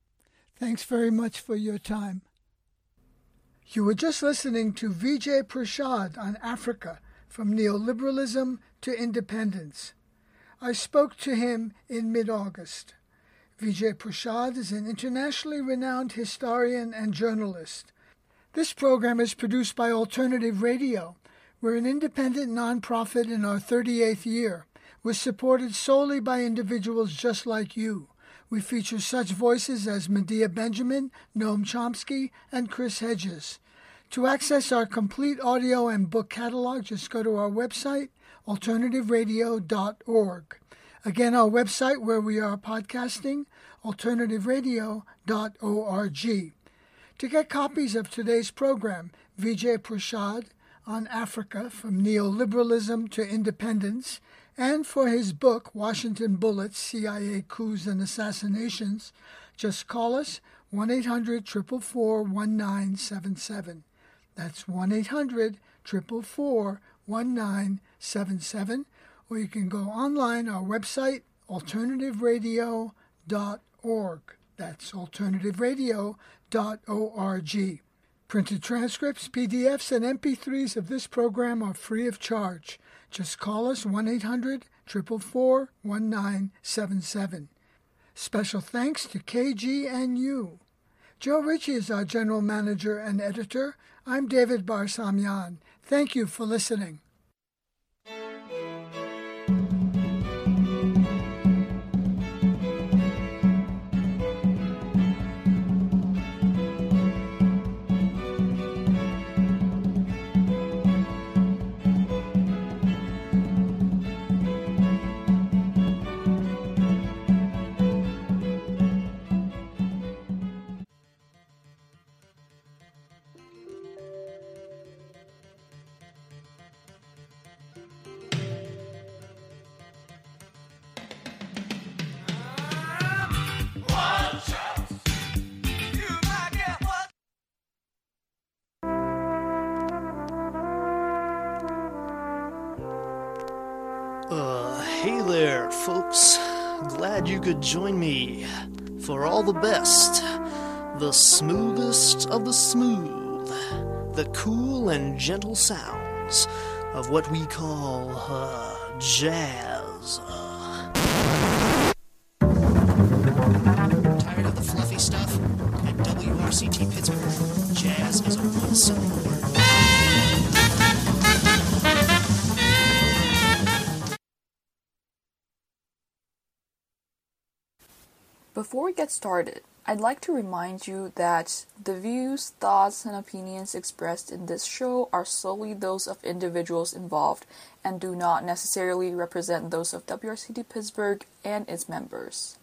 Thanks very much for your time. You were just listening to Vijay Prashad on Africa, from neoliberalism to independence. I spoke to him in mid-August. Vijay Prashad is an internationally renowned historian and journalist. This program is produced by Alternative Radio. We're an independent nonprofit in our 38th year. We're supported solely by individuals just like you. We feature such voices as Medea Benjamin, Noam Chomsky, and Chris Hedges. To access our complete audio and book catalog, just go to our website, alternativeradio.org. Again, our website where we are podcasting, alternativeradio.org. To get copies of today's program, Vijay Prashad on Africa, from neoliberalism to independence, and for his book, Washington Bullets, CIA Coups and Assassinations, just call us 1-800-444-1977. That's 1-800-444-1977. Or you can go online, our website, alternativeradio.org. That's alternativeradio.org. Printed transcripts, PDFs, and MP3s of this program are free of charge. Just call us 1-800-444-1977. Special thanks to KGNU. Joe Ritchie is our general manager and editor. I'm David Barsamian. Thank you for listening. Hey there, folks. Glad you could join me for all the best The smoothest of the smooth, the cool and gentle sounds of what we call jazz. Tired of the fluffy stuff? At WRCT Pittsburgh, jazz is a one-syllable word. Before we get started, I'd like to remind you that the views, thoughts, and opinions expressed in this show are solely those of individuals involved and do not necessarily represent those of WRCT Pittsburgh and its members.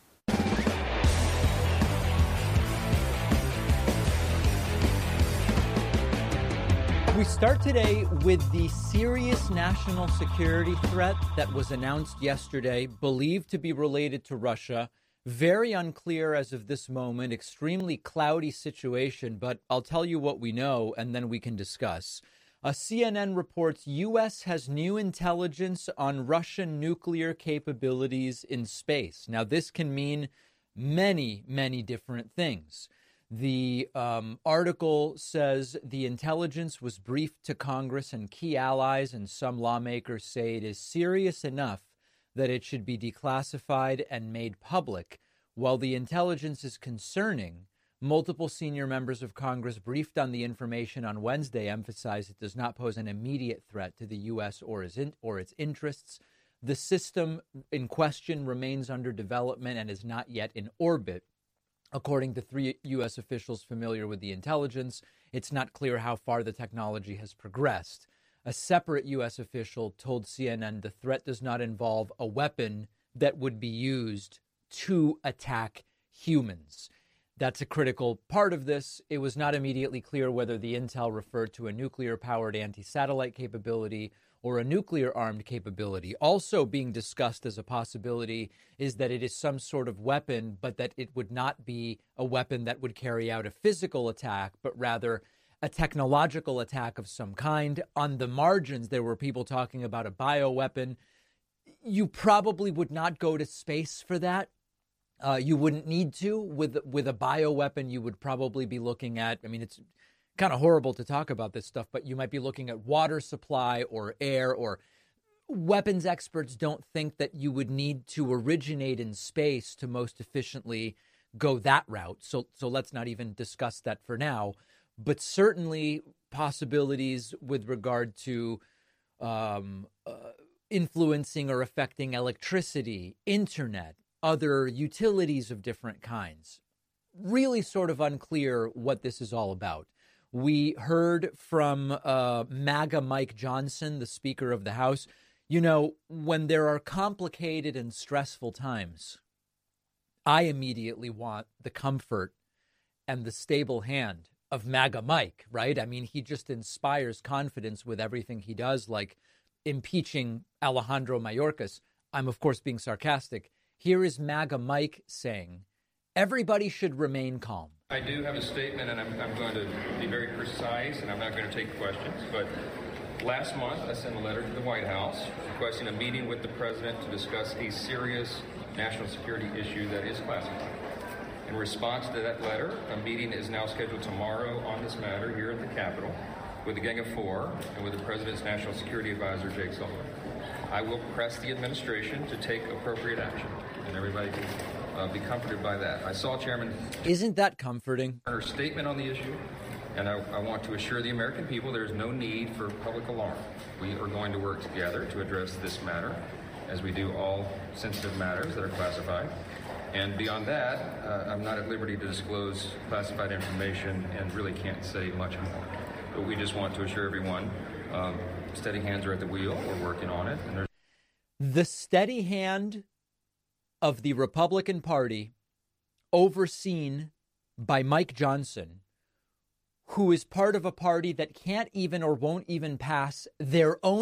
We start today with the serious national security threat that was announced yesterday, believed to be related to Russia. Very unclear as of this moment, extremely cloudy situation, but I'll tell you what we know and then we can discuss. CNN reports U.S. has new intelligence on Russian nuclear capabilities in space. Now, this can mean many, many different things. The article says the intelligence was briefed to Congress and key allies, and some lawmakers say it is serious enough that it should be declassified and made public. While the intelligence is concerning, multiple senior members of Congress briefed on the information on Wednesday emphasized it does not pose an immediate threat to the U.S. or its interests. The system in question remains under development and is not yet in orbit. According to 3 U.S. officials familiar with the intelligence, it's not clear how far the technology has progressed. A separate U.S. official told CNN the threat does not involve a weapon that would be used to attack humans. That's a critical part of this. It was not immediately clear whether the intel referred to a nuclear-powered anti-satellite capability or a nuclear-armed capability. Also being discussed as a possibility is that it is some sort of weapon, but that it would not be a weapon that would carry out a physical attack, but rather a technological attack of some kind. On the margins, there were people talking about a bioweapon. You probably would not go to space for that. You wouldn't need to. With a bioweapon, you would probably be looking at, it's kind of horrible to talk about this stuff, but you might be looking at water supply or air, or weapons experts don't think that you would need to originate in space to most efficiently go that route. So let's not even discuss that for now. But certainly possibilities with regard to influencing or affecting electricity, internet, other utilities of different kinds. Really sort of unclear what this is all about. We heard from MAGA Mike Johnson, the Speaker of the House. You know, when there are complicated and stressful times, I immediately want the comfort and the stable hand of MAGA Mike, right? He just inspires confidence with everything he does, like impeaching Alejandro Mayorkas. I'm, of course, being sarcastic. Here is MAGA Mike saying, everybody should remain calm. I do have a statement, and I'm going to be very precise, and I'm not going to take questions, but last month I sent a letter to the White House requesting a meeting with the president to discuss a serious national security issue that is classified. In response to that letter, a meeting is now scheduled tomorrow on this matter here at the Capitol with the Gang of Four and with the president's national security advisor, Jake Sullivan. I will press the administration to take appropriate action, and everybody can be comforted by that. I saw Chairman... Isn't that comforting? ...her statement on the issue, and I want to assure the American people there is no need for public alarm. We are going to work together to address this matter, as we do all sensitive matters that are classified. And beyond that, I'm not at liberty to disclose classified information and really can't say much more. But we just want to assure everyone steady hands are at the wheel. We're working on it. And the steady hand of the Republican Party, overseen by Mike Johnson, who is part of a party that can't even or won't even pass their own